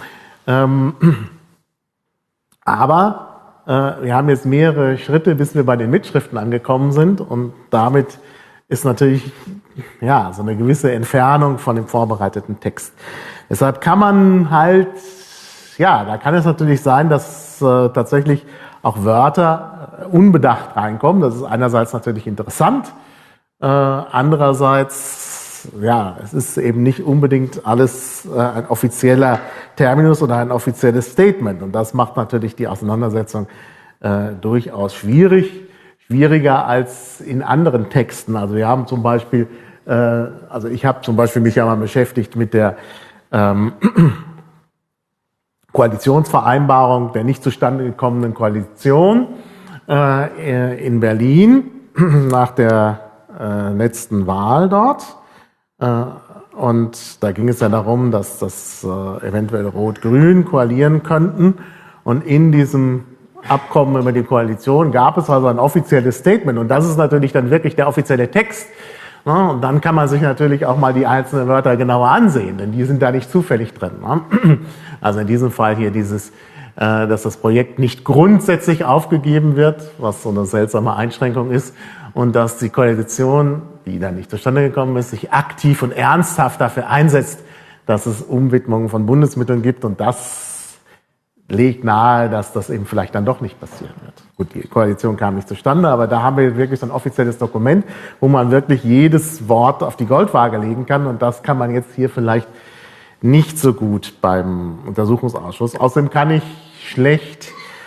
Aber wir haben jetzt mehrere Schritte, bis wir bei den Mitschriften angekommen sind und damit ist natürlich so eine gewisse Entfernung von dem vorbereiteten Text. Deshalb kann man da kann es natürlich sein, dass tatsächlich auch Wörter unbedacht reinkommen. Das ist einerseits natürlich interessant, andererseits, es ist eben nicht unbedingt alles ein offizieller Terminus oder ein offizielles Statement. Und das macht natürlich die Auseinandersetzung durchaus schwieriger als in anderen Texten. Also wir haben zum Beispiel, ich habe zum Beispiel mich ja mal beschäftigt mit der Koalitionsvereinbarung der nicht zustande gekommenen Koalition in Berlin nach der letzten Wahl dort. Und da ging es ja darum, dass das eventuell Rot-Grün koalieren könnten. Und in diesem Abkommen über die Koalition gab es also ein offizielles Statement. Und das ist natürlich dann wirklich der offizielle Text. Und dann kann man sich natürlich auch mal die einzelnen Wörter genauer ansehen, denn die sind da nicht zufällig drin. Also in diesem Fall hier dieses dass das Projekt nicht grundsätzlich aufgegeben wird, was so eine seltsame Einschränkung ist, und dass die Koalition, die dann nicht zustande gekommen ist, sich aktiv und ernsthaft dafür einsetzt, dass es Umwidmungen von Bundesmitteln gibt, und das legt nahe, dass das eben vielleicht dann doch nicht passieren wird. Gut, die Koalition kam nicht zustande, aber da haben wir wirklich so ein offizielles Dokument, wo man wirklich jedes Wort auf die Goldwaage legen kann, und das kann man jetzt hier vielleicht nicht so gut beim Untersuchungsausschuss. Außerdem kann ich schlecht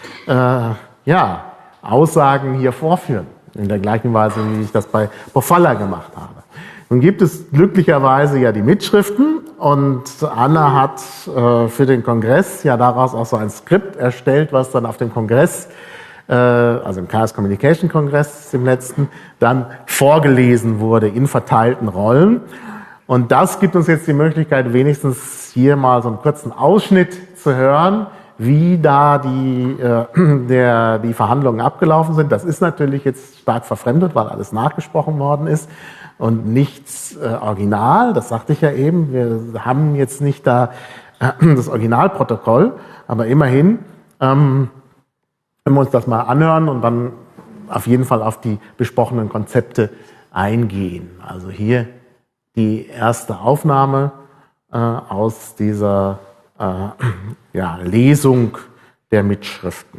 Aussagen hier vorführen, in der gleichen Weise, wie ich das bei Pofalla gemacht habe. Nun gibt es glücklicherweise ja die Mitschriften, und Anna hat für den Kongress ja daraus auch so ein Skript erstellt, was dann auf dem Kongress, also im Chaos Communication Kongress im letzten, dann vorgelesen wurde in verteilten Rollen. Und das gibt uns jetzt die Möglichkeit, wenigstens hier mal so einen kurzen Ausschnitt zu hören, wie da die Verhandlungen abgelaufen sind. Das ist natürlich jetzt stark verfremdet, weil alles nachgesprochen worden ist und nichts Original. Das sagte ich ja eben. Wir haben jetzt nicht da das Originalprotokoll, aber immerhin wenn wir uns das mal anhören und dann auf jeden Fall auf die besprochenen Konzepte eingehen. Also hier die erste Aufnahme aus dieser Lesung der Mitschriften.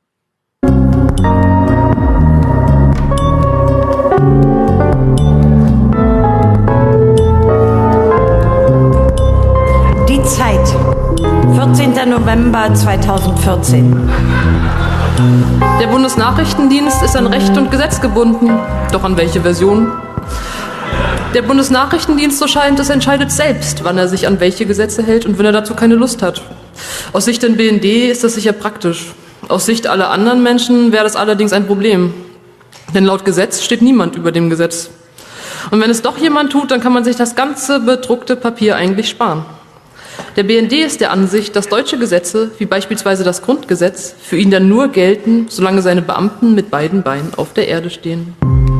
Die Zeit, 14. November 2014. Der Bundesnachrichtendienst ist an Recht und Gesetz gebunden. Doch an welche Version? Der Bundesnachrichtendienst, so scheint es, entscheidet selbst, wann er sich an welche Gesetze hält und wenn er dazu keine Lust hat. Aus Sicht der BND ist das sicher praktisch. Aus Sicht aller anderen Menschen wäre das allerdings ein Problem. Denn laut Gesetz steht niemand über dem Gesetz. Und wenn es doch jemand tut, dann kann man sich das ganze bedruckte Papier eigentlich sparen. Der BND ist der Ansicht, dass deutsche Gesetze, wie beispielsweise das Grundgesetz, für ihn dann nur gelten, solange seine Beamten mit beiden Beinen auf der Erde stehen.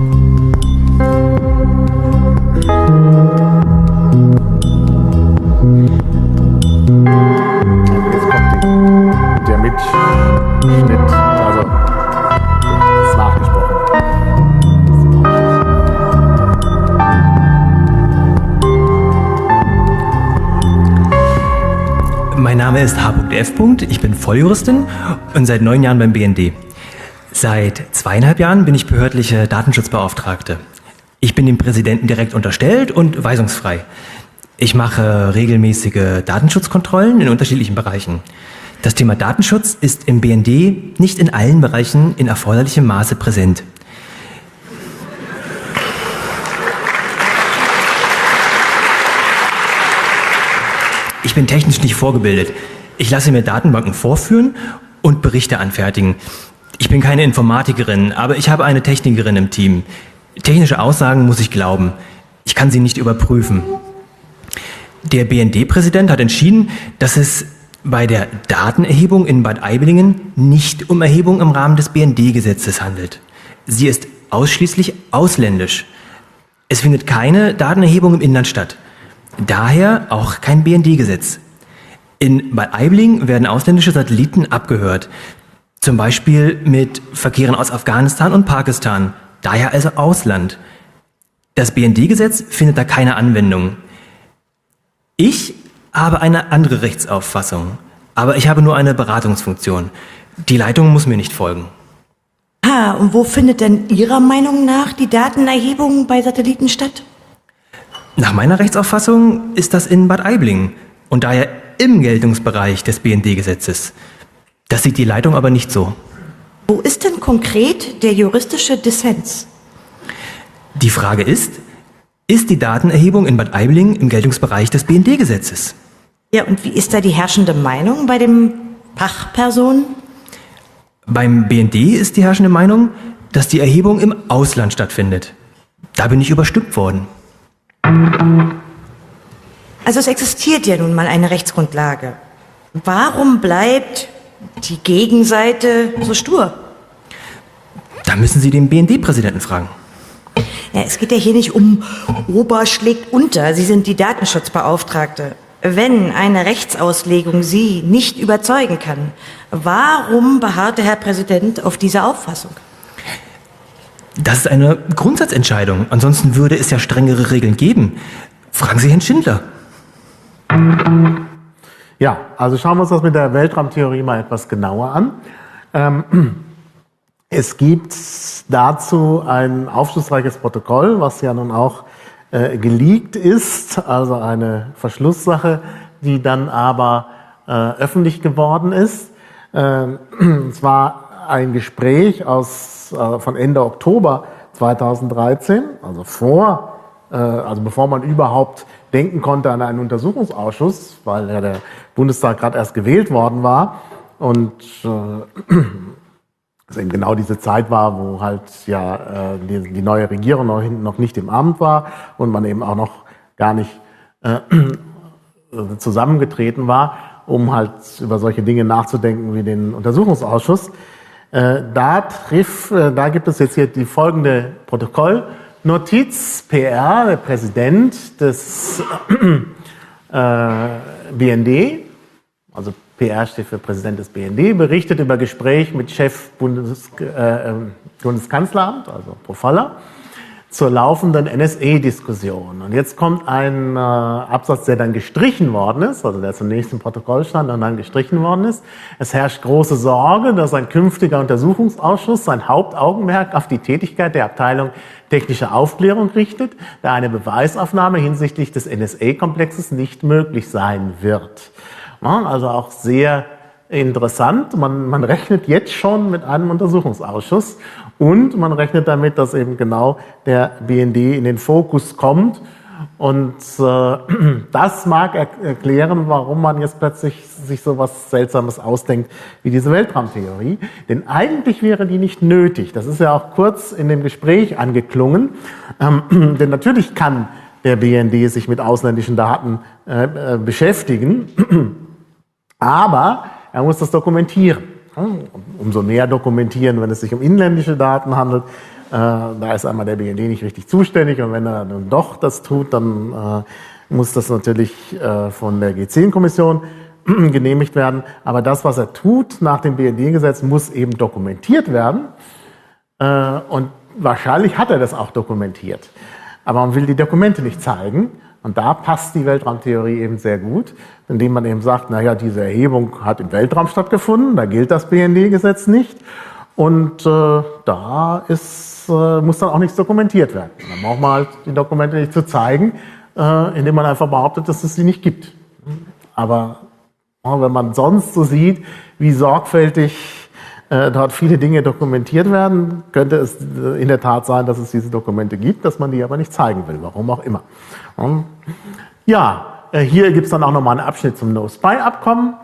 Jetzt kommt der Mitschnitt, also ist nachgesprochen. Mein Name ist H.F. Ich bin Volljuristin und seit 9 Jahren beim BND. Seit 2,5 Jahren bin ich behördliche Datenschutzbeauftragte. Ich bin dem Präsidenten direkt unterstellt und weisungsfrei. Ich mache regelmäßige Datenschutzkontrollen in unterschiedlichen Bereichen. Das Thema Datenschutz ist im BND nicht in allen Bereichen in erforderlichem Maße präsent. Ich bin technisch nicht vorgebildet. Ich lasse mir Datenbanken vorführen und Berichte anfertigen. Ich bin keine Informatikerin, aber ich habe eine Technikerin im Team. Technische Aussagen muss ich glauben. Ich kann sie nicht überprüfen. Der BND-Präsident hat entschieden, dass es bei der Datenerhebung in Bad Aibling nicht um Erhebung im Rahmen des BND-Gesetzes handelt. Sie ist ausschließlich ausländisch. Es findet keine Datenerhebung im Inland statt. Daher auch kein BND-Gesetz. In Bad Aibling werden ausländische Satelliten abgehört. Zum Beispiel mit Verkehren aus Afghanistan und Pakistan. Daher also Ausland. Das BND-Gesetz findet da keine Anwendung. Ich habe eine andere Rechtsauffassung, aber ich habe nur eine Beratungsfunktion. Die Leitung muss mir nicht folgen. Und wo findet denn Ihrer Meinung nach die Datenerhebung bei Satelliten statt? Nach meiner Rechtsauffassung ist das in Bad Aibling und daher im Geltungsbereich des BND-Gesetzes. Das sieht die Leitung aber nicht so. Wo ist denn konkret der juristische Dissens? Die Frage ist die Datenerhebung in Bad Aibling im Geltungsbereich des BND-Gesetzes? Ja, und wie ist da die herrschende Meinung bei den Fachpersonen? Beim BND ist die herrschende Meinung, dass die Erhebung im Ausland stattfindet. Da bin ich überstimmt worden. Also es existiert ja nun mal eine Rechtsgrundlage. Warum bleibt die Gegenseite so stur? Da müssen Sie den BND-Präsidenten fragen. Ja, es geht ja hier nicht um Ober schlägt unter. Sie sind die Datenschutzbeauftragte. Wenn eine Rechtsauslegung Sie nicht überzeugen kann, warum beharrt der Herr Präsident auf dieser Auffassung? Das ist eine Grundsatzentscheidung. Ansonsten würde es ja strengere Regeln geben. Fragen Sie Herrn Schindler. Ja, also schauen wir uns das mit der Weltraumtheorie mal etwas genauer an. Es gibt dazu ein aufschlussreiches Protokoll, was ja nun auch geleakt ist, also eine Verschlusssache, die dann aber öffentlich geworden ist. Es war ein Gespräch von Ende Oktober 2013, also bevor man überhaupt denken konnte an einen Untersuchungsausschuss, weil ja der Bundestag gerade erst gewählt worden war und es eben genau diese Zeit war, wo halt ja die neue Regierung noch nicht im Amt war und man eben auch noch gar nicht zusammengetreten war, um halt über solche Dinge nachzudenken wie den Untersuchungsausschuss. Da gibt es jetzt hier die folgende Protokollnotiz. PR, der Präsident des BND, also PR steht für Präsident des BND, berichtet über Gespräch mit Chef Bundeskanzleramt, also Profalla, zur laufenden NSA-Diskussion. Und jetzt kommt ein Absatz, der dann gestrichen worden ist, also der zunächst im Protokoll stand und dann gestrichen worden ist. Es herrscht große Sorge, dass ein künftiger Untersuchungsausschuss sein Hauptaugenmerk auf die Tätigkeit der Abteilung technische Aufklärung richtet, da eine Beweisaufnahme hinsichtlich des NSA-Komplexes nicht möglich sein wird. Also auch sehr interessant. Man rechnet jetzt schon mit einem Untersuchungsausschuss und man rechnet damit, dass eben genau der BND in den Fokus kommt. Und das mag erklären, warum man jetzt plötzlich sich so was Seltsames ausdenkt wie diese Weltraumtheorie. Denn eigentlich wäre die nicht nötig. Das ist ja auch kurz in dem Gespräch angeklungen. Denn natürlich kann der BND sich mit ausländischen Daten beschäftigen. Aber er muss das dokumentieren. Umso mehr dokumentieren, wenn es sich um inländische Daten handelt. Da ist einmal der BND nicht richtig zuständig und wenn er dann doch das tut, dann muss das natürlich von der G10-Kommission genehmigt werden. Aber das, was er tut nach dem BND-Gesetz, muss eben dokumentiert werden. Und wahrscheinlich hat er das auch dokumentiert. Aber man will die Dokumente nicht zeigen. Und da passt die Weltraumtheorie eben sehr gut, indem man eben sagt, naja, diese Erhebung hat im Weltraum stattgefunden, da gilt das BND-Gesetz nicht. Und da muss dann auch nichts dokumentiert werden. Dann braucht man halt die Dokumente nicht zu zeigen, indem man einfach behauptet, dass es sie nicht gibt. Aber wenn man sonst so sieht, wie sorgfältig dort viele Dinge dokumentiert werden, könnte es in der Tat sein, dass es diese Dokumente gibt, dass man die aber nicht zeigen will, warum auch immer. Ja, hier gibt es dann auch nochmal einen Abschnitt zum No-Spy-Abkommen.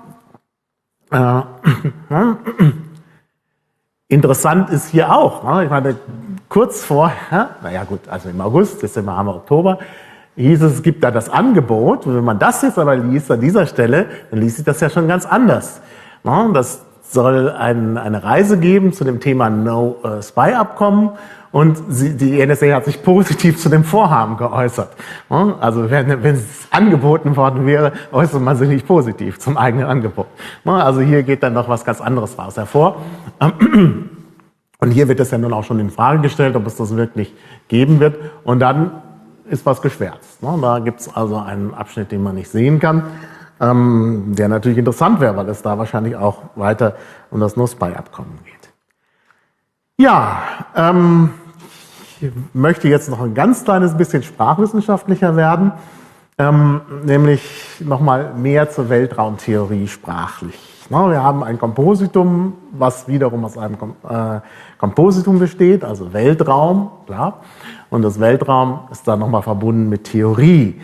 Interessant ist hier auch, ich meine, kurz vorher, naja gut, also im August, jetzt sind wir am Oktober, hieß es gibt da das Angebot. Und wenn man das jetzt aber liest an dieser Stelle, dann liest sich das ja schon ganz anders. Das soll eine Reise geben zu dem Thema No-Spy-Abkommen und die NSA hat sich positiv zu dem Vorhaben geäußert. Also wenn es angeboten worden wäre, äußert man sich nicht positiv zum eigenen Angebot. Also hier geht dann noch was ganz anderes raus hervor. Und hier wird es ja nun auch schon in Frage gestellt, ob es das wirklich geben wird. Und dann ist was geschwärzt. Da gibt es also einen Abschnitt, den man nicht sehen kann. Der natürlich interessant wäre, weil es da wahrscheinlich auch weiter um das No-Spy-Abkommen geht. Ja, ich möchte jetzt noch ein ganz kleines bisschen sprachwissenschaftlicher werden, nämlich nochmal mehr zur Weltraumtheorie sprachlich. Wir haben ein Kompositum, was wiederum aus einem Kompositum besteht, also Weltraum, klar, und das Weltraum ist dann nochmal verbunden mit Theorie.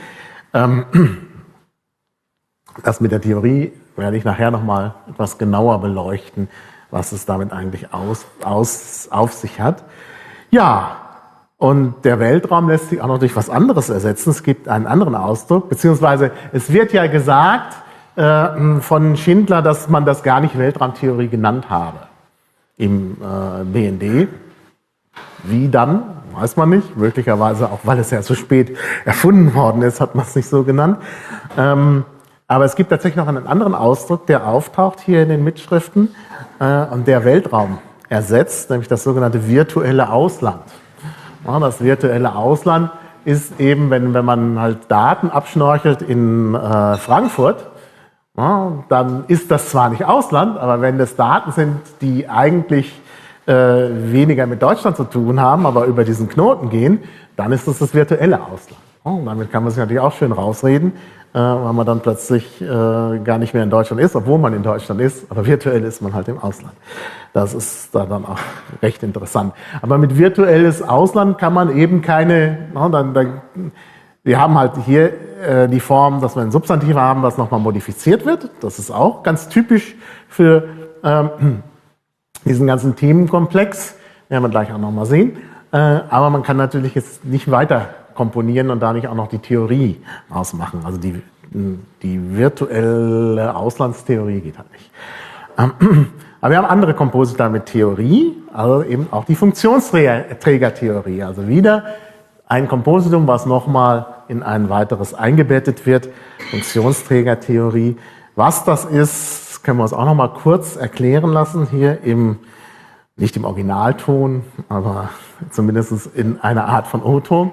Das mit der Theorie werde ich nachher nochmal etwas genauer beleuchten, was es damit eigentlich auf sich hat. Ja, und der Weltraum lässt sich auch noch durch was anderes ersetzen. Es gibt einen anderen Ausdruck, beziehungsweise es wird ja gesagt von Schindler, dass man das gar nicht Weltraumtheorie genannt habe im BND. Wie dann? Weiß man nicht. Möglicherweise auch, weil es ja so spät erfunden worden ist, hat man es nicht so genannt. Aber es gibt tatsächlich noch einen anderen Ausdruck, der auftaucht hier in den Mitschriften und der Weltraum ersetzt, nämlich das sogenannte virtuelle Ausland. Ja, das virtuelle Ausland ist eben, wenn man halt Daten abschnorchelt in Frankfurt, ja, dann ist das zwar nicht Ausland, aber wenn das Daten sind, die eigentlich weniger mit Deutschland zu tun haben, aber über diesen Knoten gehen, dann ist das virtuelle Ausland. Ja, und damit kann man sich natürlich auch schön rausreden, weil man dann plötzlich gar nicht mehr in Deutschland ist, obwohl man in Deutschland ist, aber virtuell ist man halt im Ausland. Das ist dann auch recht interessant. Aber mit virtuelles Ausland kann man eben keine, wir haben halt hier die Form, dass wir ein Substantiv haben, was nochmal modifiziert wird. Das ist auch ganz typisch für diesen ganzen Themenkomplex. Werden wir gleich auch nochmal sehen. Aber man kann natürlich jetzt nicht weiter komponieren und da nicht auch noch die Theorie ausmachen. Also die virtuelle Auslandstheorie geht halt nicht. Aber wir haben andere Komposita mit Theorie, also eben auch die Funktionsträgertheorie. Also wieder ein Kompositum, was nochmal in ein weiteres eingebettet wird. Funktionsträgertheorie. Was das ist, können wir uns auch nochmal kurz erklären lassen, hier nicht im Originalton, aber zumindest in einer Art von O-Ton.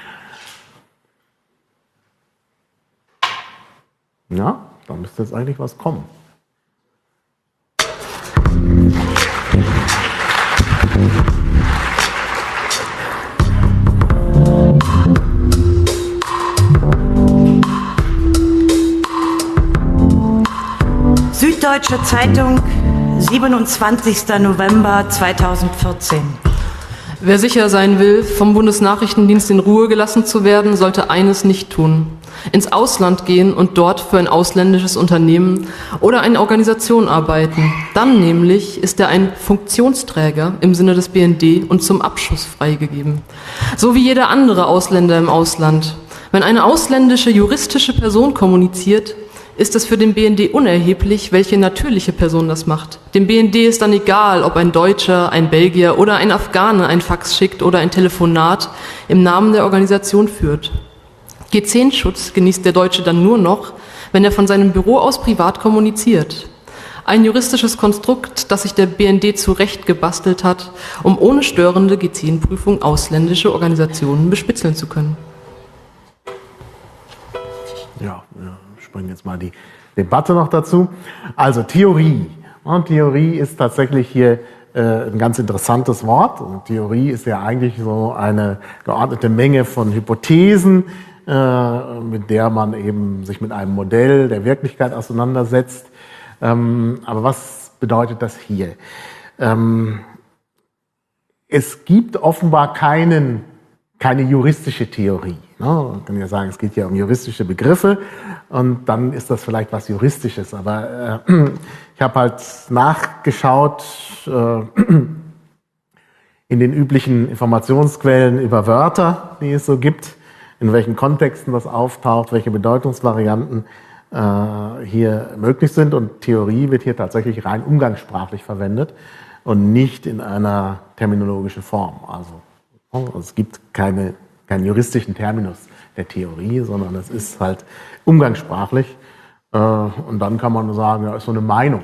Ja, da müsste jetzt eigentlich was kommen. Süddeutsche Zeitung, 27. November 2014. Wer sicher sein will, vom Bundesnachrichtendienst in Ruhe gelassen zu werden, sollte eines nicht tun: ins Ausland gehen und dort für ein ausländisches Unternehmen oder eine Organisation arbeiten. Dann nämlich ist er ein Funktionsträger im Sinne des BND und zum Abschuss freigegeben. So wie jeder andere Ausländer im Ausland. Wenn eine ausländische juristische Person kommuniziert, ist es für den BND unerheblich, welche natürliche Person das macht. Dem BND ist dann egal, ob ein Deutscher, ein Belgier oder ein Afghane ein Fax schickt oder ein Telefonat im Namen der Organisation führt. G10-Schutz genießt der Deutsche dann nur noch, wenn er von seinem Büro aus privat kommuniziert. Ein juristisches Konstrukt, das sich der BND zurechtgebastelt hat, um ohne störende G10-Prüfung ausländische Organisationen bespitzeln zu können. Ja, wir springen jetzt mal die Debatte noch dazu. Also Theorie. Und Theorie ist tatsächlich hier ein ganz interessantes Wort. Und Theorie ist ja eigentlich so eine geordnete Menge von Hypothesen, mit der man eben sich mit einem Modell der Wirklichkeit auseinandersetzt. Aber was bedeutet das hier? Es gibt offenbar keine juristische Theorie. Man kann ja sagen, es geht ja um juristische Begriffe und dann ist das vielleicht was Juristisches. Aber ich habe halt nachgeschaut in den üblichen Informationsquellen über Wörter, die es so gibt, in welchen Kontexten das auftaucht, welche Bedeutungsvarianten hier möglich sind. Und Theorie wird hier tatsächlich rein umgangssprachlich verwendet und nicht in einer terminologischen Form. Also es gibt keinen juristischen Terminus der Theorie, sondern es ist halt umgangssprachlich. Und dann kann man sagen, ja, ist so eine Meinung.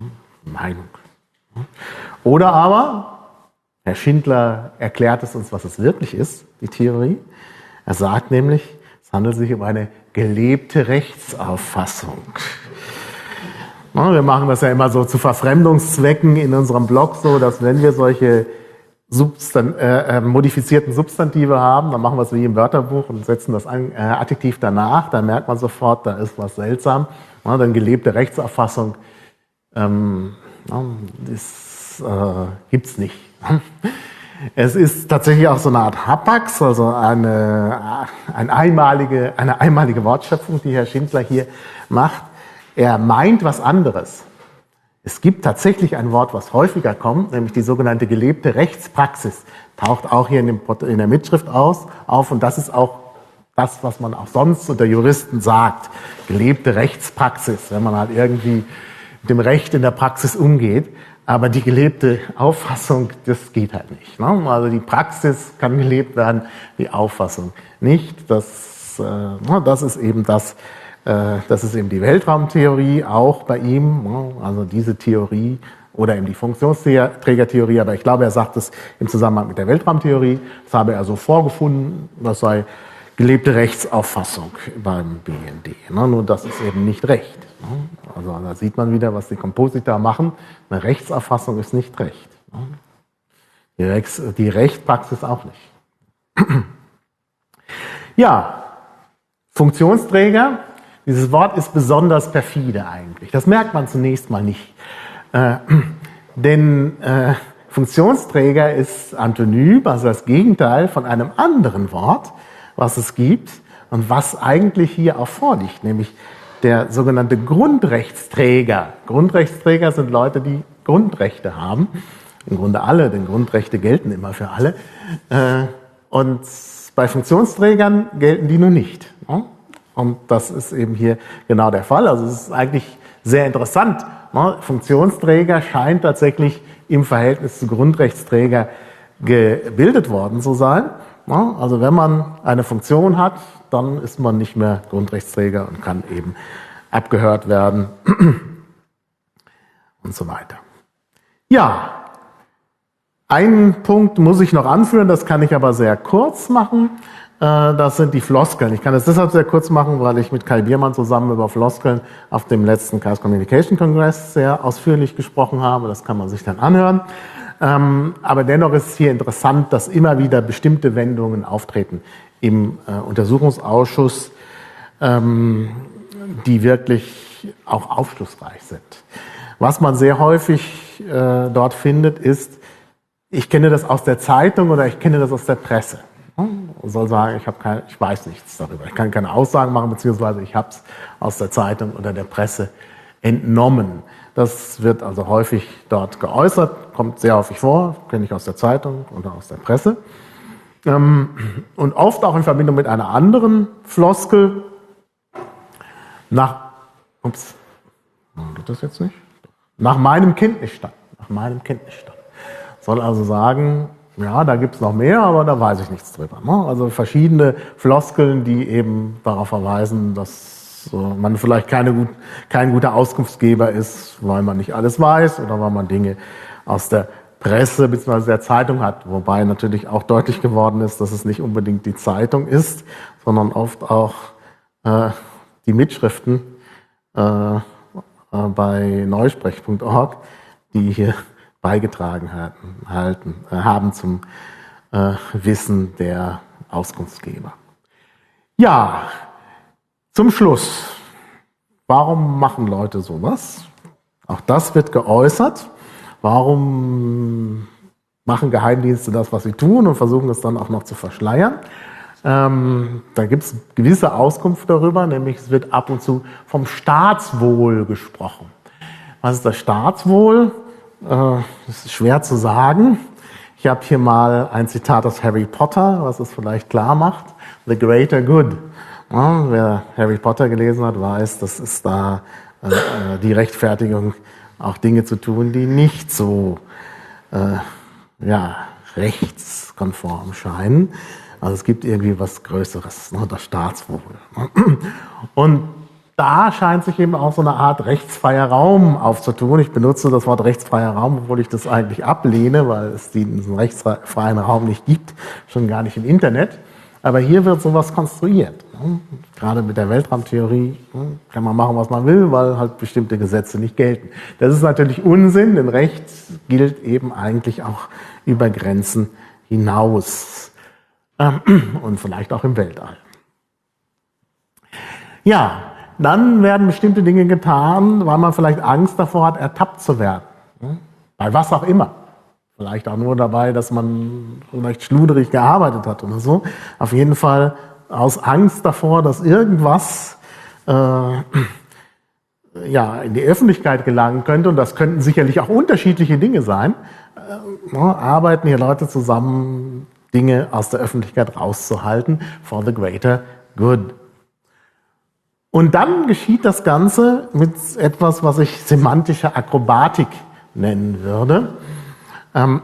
Oder aber, Herr Schindler erklärt es uns, was es wirklich ist, die Theorie. Er sagt nämlich, es handelt sich um eine gelebte Rechtsauffassung. Wir machen das ja immer so zu Verfremdungszwecken in unserem Blog so, dass wenn wir solche modifizierten Substantive haben, dann machen wir es wie im Wörterbuch und setzen das Adjektiv danach, dann merkt man sofort, da ist was seltsam. Dann gelebte Rechtsauffassung, das gibt's nicht. Es ist tatsächlich auch so eine Art Hapax, also eine einmalige Wortschöpfung, die Herr Schindler hier macht. Er meint was anderes. Es gibt tatsächlich ein Wort, was häufiger kommt, nämlich die sogenannte gelebte Rechtspraxis. Taucht auch hier in der Mitschrift auf und das ist auch das, was man auch sonst unter Juristen sagt. Gelebte Rechtspraxis, wenn man halt irgendwie mit dem Recht in der Praxis umgeht. Aber die gelebte Auffassung, das geht halt nicht. Also die Praxis kann gelebt werden, die Auffassung nicht. Das ist eben das, Das ist eben die Weltraumtheorie, auch bei ihm, also diese Theorie oder eben die Funktionsträgertheorie, aber ich glaube, er sagt es im Zusammenhang mit der Weltraumtheorie, das habe er so vorgefunden, das sei gelebte Rechtsauffassung beim BND. Nur das ist eben nicht Recht. Also da sieht man wieder, was die Kompositor machen. Eine Rechtsauffassung ist nicht Recht. Die Rechtspraxis auch nicht. Ja, Funktionsträger, dieses Wort ist besonders perfide eigentlich. Das merkt man zunächst mal nicht. Denn Funktionsträger ist Antonym, also das Gegenteil von einem anderen Wort, was es gibt und was eigentlich hier auch vorliegt, nämlich der sogenannte Grundrechtsträger. Grundrechtsträger sind Leute, die Grundrechte haben. Im Grunde alle, denn Grundrechte gelten immer für alle. Und bei Funktionsträgern gelten die nun nicht. Und das ist eben hier genau der Fall. Also es ist eigentlich sehr interessant. Funktionsträger scheint tatsächlich im Verhältnis zu Grundrechtsträger gebildet worden zu sein. Also wenn man eine Funktion hat, dann ist man nicht mehr Grundrechtsträger und kann eben abgehört werden und so weiter. Ja, einen Punkt muss ich noch anführen, das kann ich aber sehr kurz machen. Das sind die Floskeln. Ich kann es deshalb sehr kurz machen, weil ich mit Kai Biermann zusammen über Floskeln auf dem letzten Chaos Communication Kongress sehr ausführlich gesprochen habe. Das kann man sich dann anhören. Aber dennoch ist es hier interessant, dass immer wieder bestimmte Wendungen auftreten im Untersuchungsausschuss, die wirklich auch aufschlussreich sind. Was man sehr häufig dort findet, ist, ich kenne das aus der Zeitung oder ich kenne das aus der Presse. Man soll sagen, ich weiß nichts darüber. Ich kann keine Aussagen machen, beziehungsweise ich habe es aus der Zeitung oder der Presse entnommen. Das wird also häufig dort geäußert, kommt sehr häufig vor, kenne ich aus der Zeitung oder aus der Presse. Und oft auch in Verbindung mit einer anderen Floskel. Geht das jetzt nicht? Nach meinem Kenntnisstand. Nach meinem Kenntnisstand. Soll also sagen, ja, da gibt es noch mehr, aber da weiß ich nichts drüber. Also verschiedene Floskeln, die eben darauf verweisen, dass man vielleicht kein guter Auskunftsgeber ist, weil man nicht alles weiß oder weil man Dinge aus der Presse bzw. der Zeitung hat. Wobei natürlich auch deutlich geworden ist, dass es nicht unbedingt die Zeitung ist, sondern oft auch die Mitschriften bei neusprech.org, die hier beigetragen haben zum Wissen der Auskunftsgeber. Ja, zum Schluss. Warum machen Leute sowas? Auch das wird geäußert. Warum machen Geheimdienste das, was sie tun und versuchen es dann auch noch zu verschleiern? Da gibt es gewisse Auskunft darüber, nämlich es wird ab und zu vom Staatswohl gesprochen. Was ist das Staatswohl? Das ist schwer zu sagen. Ich habe hier mal ein Zitat aus Harry Potter, was es vielleicht klar macht. The greater good. Ja, wer Harry Potter gelesen hat, weiß, das ist da die Rechtfertigung, auch Dinge zu tun, die nicht so rechtskonform scheinen. Also es gibt irgendwie was Größeres, das Staatswohl. Und da scheint sich eben auch so eine Art rechtsfreier Raum aufzutun. Ich benutze das Wort rechtsfreier Raum, obwohl ich das eigentlich ablehne, weil es diesen rechtsfreien Raum nicht gibt, schon gar nicht im Internet. Aber hier wird sowas konstruiert. Gerade mit der Weltraumtheorie kann man machen, was man will, weil halt bestimmte Gesetze nicht gelten. Das ist natürlich Unsinn, denn Recht gilt eben eigentlich auch über Grenzen hinaus und vielleicht auch im Weltall. Ja, dann werden bestimmte Dinge getan, weil man vielleicht Angst davor hat, ertappt zu werden. Bei was auch immer. Vielleicht auch nur dabei, dass man vielleicht schluderig gearbeitet hat oder so. Auf jeden Fall aus Angst davor, dass irgendwas in die Öffentlichkeit gelangen könnte. Und das könnten sicherlich auch unterschiedliche Dinge sein. Arbeiten hier Leute zusammen, Dinge aus der Öffentlichkeit rauszuhalten for the greater good. Und dann geschieht das Ganze mit etwas, was ich semantische Akrobatik nennen würde.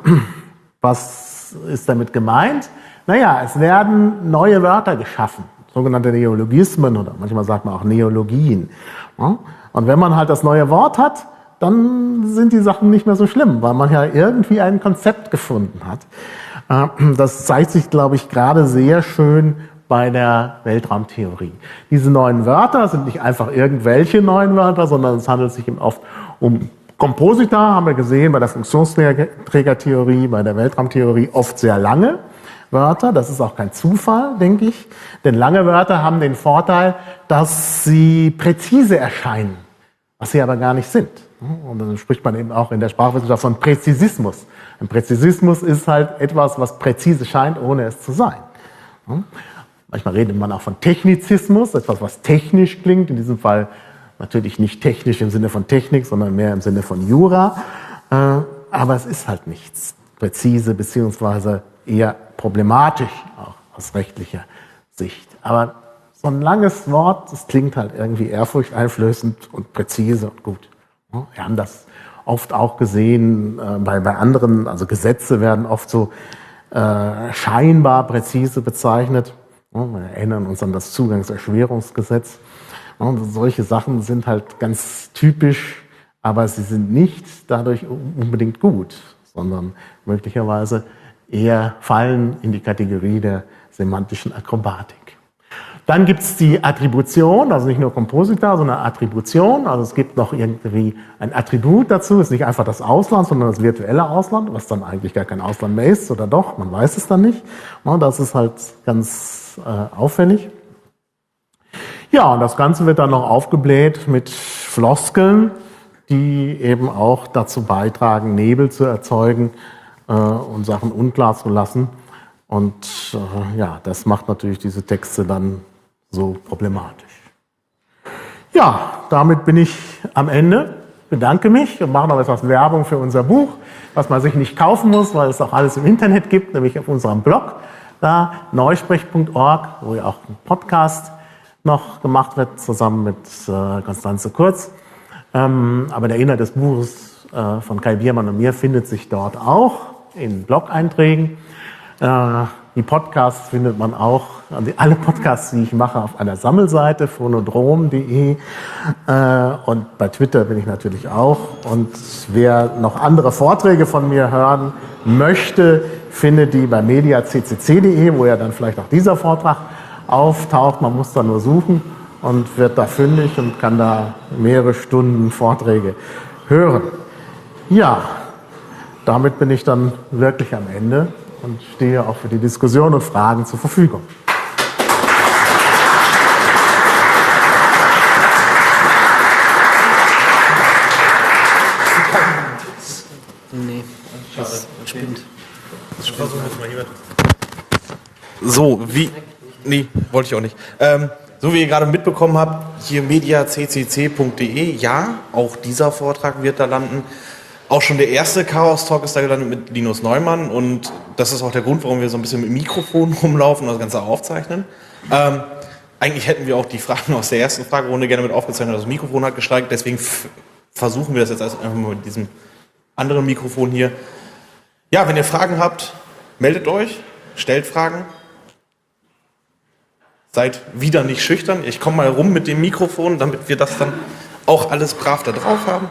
Was ist damit gemeint? Naja, es werden neue Wörter geschaffen sogenannte Neologismen oder manchmal sagt man auch Neologien. Ja? Und wenn man halt das neue Wort hat, dann sind die Sachen nicht mehr so schlimm, weil man ja irgendwie ein Konzept gefunden hat. Das zeigt sich, glaube ich, gerade sehr schön bei der Weltraumtheorie. Diese neuen Wörter sind nicht einfach irgendwelche neuen Wörter, sondern es handelt sich eben oft um Komposita, haben wir gesehen, bei der Funktionsträgertheorie, bei der Weltraumtheorie oft sehr lange Wörter. Das ist auch kein Zufall, denke ich. Denn lange Wörter haben den Vorteil, dass sie präzise erscheinen, was sie aber gar nicht sind. Und dann spricht man eben auch in der Sprachwissenschaft von Präzisismus. Ein Präzisismus ist halt etwas, was präzise scheint, ohne es zu sein. Manchmal redet man auch von Technizismus, etwas, was technisch klingt. In diesem Fall natürlich nicht technisch im Sinne von Technik, sondern mehr im Sinne von Jura. Aber es ist halt nichts präzise, beziehungsweise eher problematisch, auch aus rechtlicher Sicht. Aber so ein langes Wort, das klingt halt irgendwie ehrfurchteinflößend und präzise und gut. Wir haben das oft auch gesehen bei anderen, also Gesetze werden oft so scheinbar präzise bezeichnet. Wir erinnern uns an das Zugangserschwerungsgesetz. Und solche Sachen sind halt ganz typisch, aber sie sind nicht dadurch unbedingt gut, sondern möglicherweise eher fallen in die Kategorie der semantischen Akrobatik. Dann gibt es die Attribution, also nicht nur Komposita, sondern Attribution. Also es gibt noch irgendwie ein Attribut dazu. Es ist nicht einfach das Ausland, sondern das virtuelle Ausland, was dann eigentlich gar kein Ausland mehr ist oder doch, man weiß es dann nicht. Und das ist halt ganz auffällig. Ja, und das Ganze wird dann noch aufgebläht mit Floskeln, die eben auch dazu beitragen, Nebel zu erzeugen und Sachen unklar zu lassen. Und ja, das macht natürlich diese Texte dann so problematisch. Ja, damit bin ich am Ende. Bedanke mich und mache noch etwas Werbung für unser Buch, was man sich nicht kaufen muss, weil es auch alles im Internet gibt, nämlich auf unserem Blog, da neusprech.org, wo ja auch ein Podcast noch gemacht wird, zusammen mit Konstanze Kurz. Aber der Inhalt des Buches von Kai Biermann und mir findet sich dort auch in Blog-Einträgen. Die Podcasts findet man auch, also alle Podcasts, die ich mache, auf einer Sammelseite, phonodrom.de. Und bei Twitter bin ich natürlich auch. Und wer noch andere Vorträge von mir hören möchte, findet die bei mediaccc.de, wo ja dann vielleicht auch dieser Vortrag auftaucht. Man muss da nur suchen und wird da fündig und kann da mehrere Stunden Vorträge hören. Ja, damit bin ich dann wirklich am Ende und stehe auch für die Diskussion und Fragen zur Verfügung. Nee, das spinnt. So, wie... Nee, wollte ich auch nicht. So wie ihr gerade mitbekommen habt, hier mediaccc.de, ja, auch dieser Vortrag wird da landen. Auch schon der erste Chaos-Talk ist da gelandet mit Linus Neumann und das ist auch der Grund, warum wir so ein bisschen mit Mikrofon rumlaufen und das Ganze aufzeichnen. Eigentlich hätten wir auch die Fragen aus der ersten Fragerunde gerne mit aufgezeichnet, das Mikrofon hat gestreikt, deswegen versuchen wir das jetzt einfach mal mit diesem anderen Mikrofon hier. Ja, wenn ihr Fragen habt, meldet euch, stellt Fragen. Seid wieder nicht schüchtern. Ich komme mal rum mit dem Mikrofon, damit wir das dann auch alles brav da drauf haben.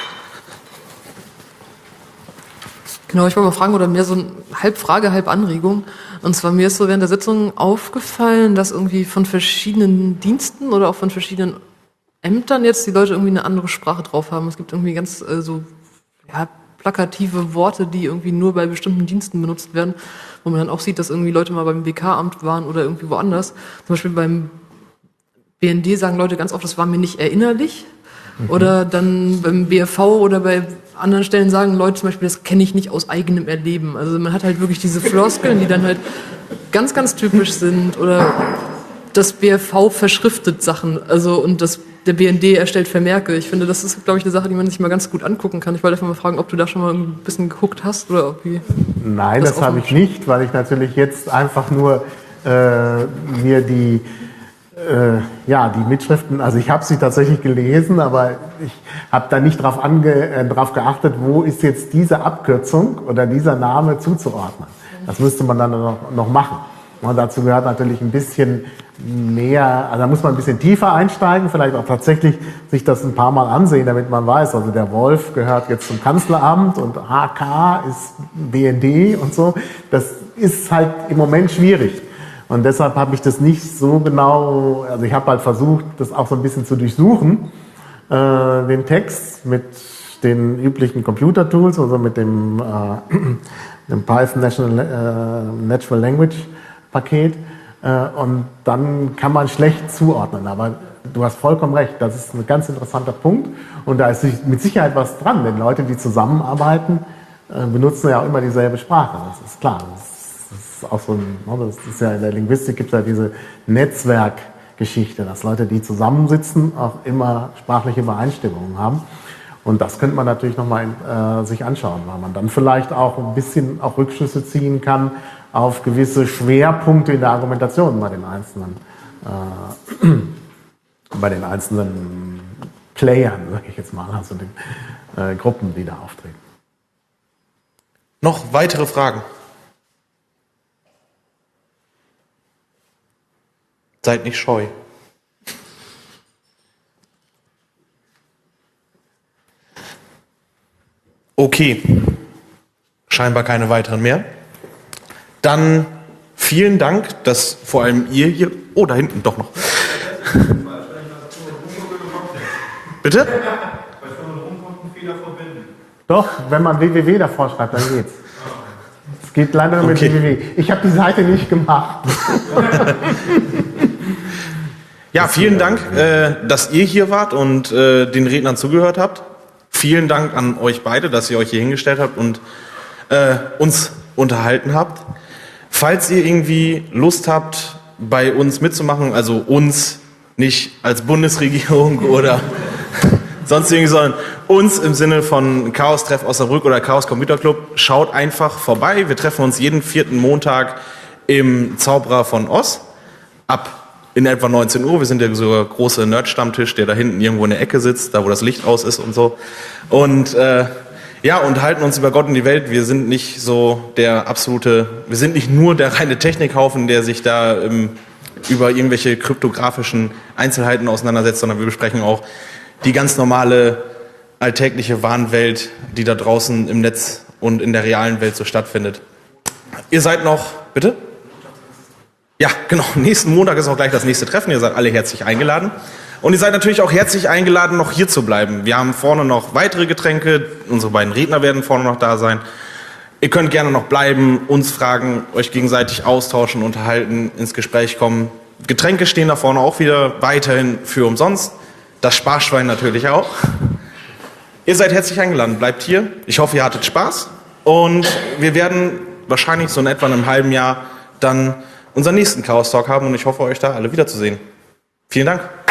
Genau, ich wollte mal fragen, oder mehr so eine halb Frage, halb Anregung. Und zwar mir ist so während der Sitzung aufgefallen, dass irgendwie von verschiedenen Diensten oder auch von verschiedenen Ämtern jetzt die Leute irgendwie eine andere Sprache drauf haben. Es gibt irgendwie ganz plakative Worte, die irgendwie nur bei bestimmten Diensten benutzt werden, wo man dann auch sieht, dass irgendwie Leute mal beim BK-Amt waren oder irgendwie woanders. Zum Beispiel beim BND sagen Leute ganz oft, das war mir nicht erinnerlich. Oder dann beim BFV oder bei anderen Stellen sagen Leute zum Beispiel, das kenne ich nicht aus eigenem Erleben. Also man hat halt wirklich diese Floskeln, die dann halt ganz, ganz typisch sind. Oder das BFV verschriftet Sachen. Also und der BND erstellt Vermerke. Ich finde, das ist, glaube ich, eine Sache, die man sich mal ganz gut angucken kann. Ich wollte einfach mal fragen, ob du da schon mal ein bisschen geguckt hast oder ob wie. Nein, das habe ich nicht, weil ich natürlich jetzt einfach nur mir die Mitschriften, also ich habe sie tatsächlich gelesen, aber ich habe da nicht drauf geachtet, wo ist jetzt diese Abkürzung oder dieser Name zuzuordnen. Das müsste man dann noch machen. Und dazu gehört natürlich ein bisschen mehr, also da muss man ein bisschen tiefer einsteigen, vielleicht auch tatsächlich sich das ein paar Mal ansehen, damit man weiß, also der Wolf gehört jetzt zum Kanzleramt und HK ist BND und so. Das ist halt im Moment schwierig. Und deshalb habe ich das nicht so genau, also ich habe halt versucht, das auch so ein bisschen zu durchsuchen, den Text mit den üblichen Computer-Tools, also mit dem Python Natural Language Paket. Und dann kann man schlecht zuordnen. Aber du hast vollkommen recht, das ist ein ganz interessanter Punkt. Und da ist mit Sicherheit was dran, denn Leute, die zusammenarbeiten, benutzen ja auch immer dieselbe Sprache. Das ist klar. Das ist auch so ein, das ist ja in der Linguistik gibt es ja diese Netzwerkgeschichte, dass Leute, die zusammensitzen, auch immer sprachliche Übereinstimmungen haben. Und das könnte man natürlich nochmal sich anschauen, weil man dann vielleicht auch ein bisschen auch Rückschlüsse ziehen kann auf gewisse Schwerpunkte in der Argumentation bei den einzelnen Playern, sage ich jetzt mal, also den Gruppen, die da auftreten. Noch weitere Fragen? Seid nicht scheu. Okay, scheinbar keine weiteren mehr. Dann vielen Dank, dass vor allem ihr hier... Oh, da hinten doch noch. Bitte? Doch, wenn man www davor schreibt, dann geht's. Es geht leider nur mit www. Ich habe die Seite nicht gemacht. Ja, vielen Dank, dass ihr hier wart und den Rednern zugehört habt. Vielen Dank an euch beide, dass ihr euch hier hingestellt habt und uns unterhalten habt. Falls ihr irgendwie Lust habt, bei uns mitzumachen, also uns nicht als Bundesregierung oder sonst irgendwie, sondern uns im Sinne von Chaos Treff Osnabrück oder Chaos Computer Club, schaut einfach vorbei. Wir treffen uns jeden 4. Montag im Zauberer von Oz ab in etwa 19 Uhr. Wir sind ja so ein großer Nerd-Stammtisch, der da hinten irgendwo in der Ecke sitzt, da wo das Licht aus ist und so. Und ja, und halten uns über Gott und die Welt. Wir sind nicht so wir sind nicht nur der reine Technikhaufen, der sich da über irgendwelche kryptografischen Einzelheiten auseinandersetzt, sondern wir besprechen auch die ganz normale alltägliche Warenwelt, die da draußen im Netz und in der realen Welt so stattfindet. Ihr seid noch, bitte? Ja, genau, nächsten Montag ist auch gleich das nächste Treffen. Ihr seid alle herzlich eingeladen. Und ihr seid natürlich auch herzlich eingeladen, noch hier zu bleiben. Wir haben vorne noch weitere Getränke. Unsere beiden Redner werden vorne noch da sein. Ihr könnt gerne noch bleiben, uns fragen, euch gegenseitig austauschen, unterhalten, ins Gespräch kommen. Getränke stehen da vorne auch wieder weiterhin für umsonst. Das Sparschwein natürlich auch. Ihr seid herzlich eingeladen, bleibt hier. Ich hoffe, ihr hattet Spaß. Und wir werden wahrscheinlich so in etwa einem halben Jahr dann unseren nächsten Chaos Talk haben. Und ich hoffe, euch da alle wiederzusehen. Vielen Dank.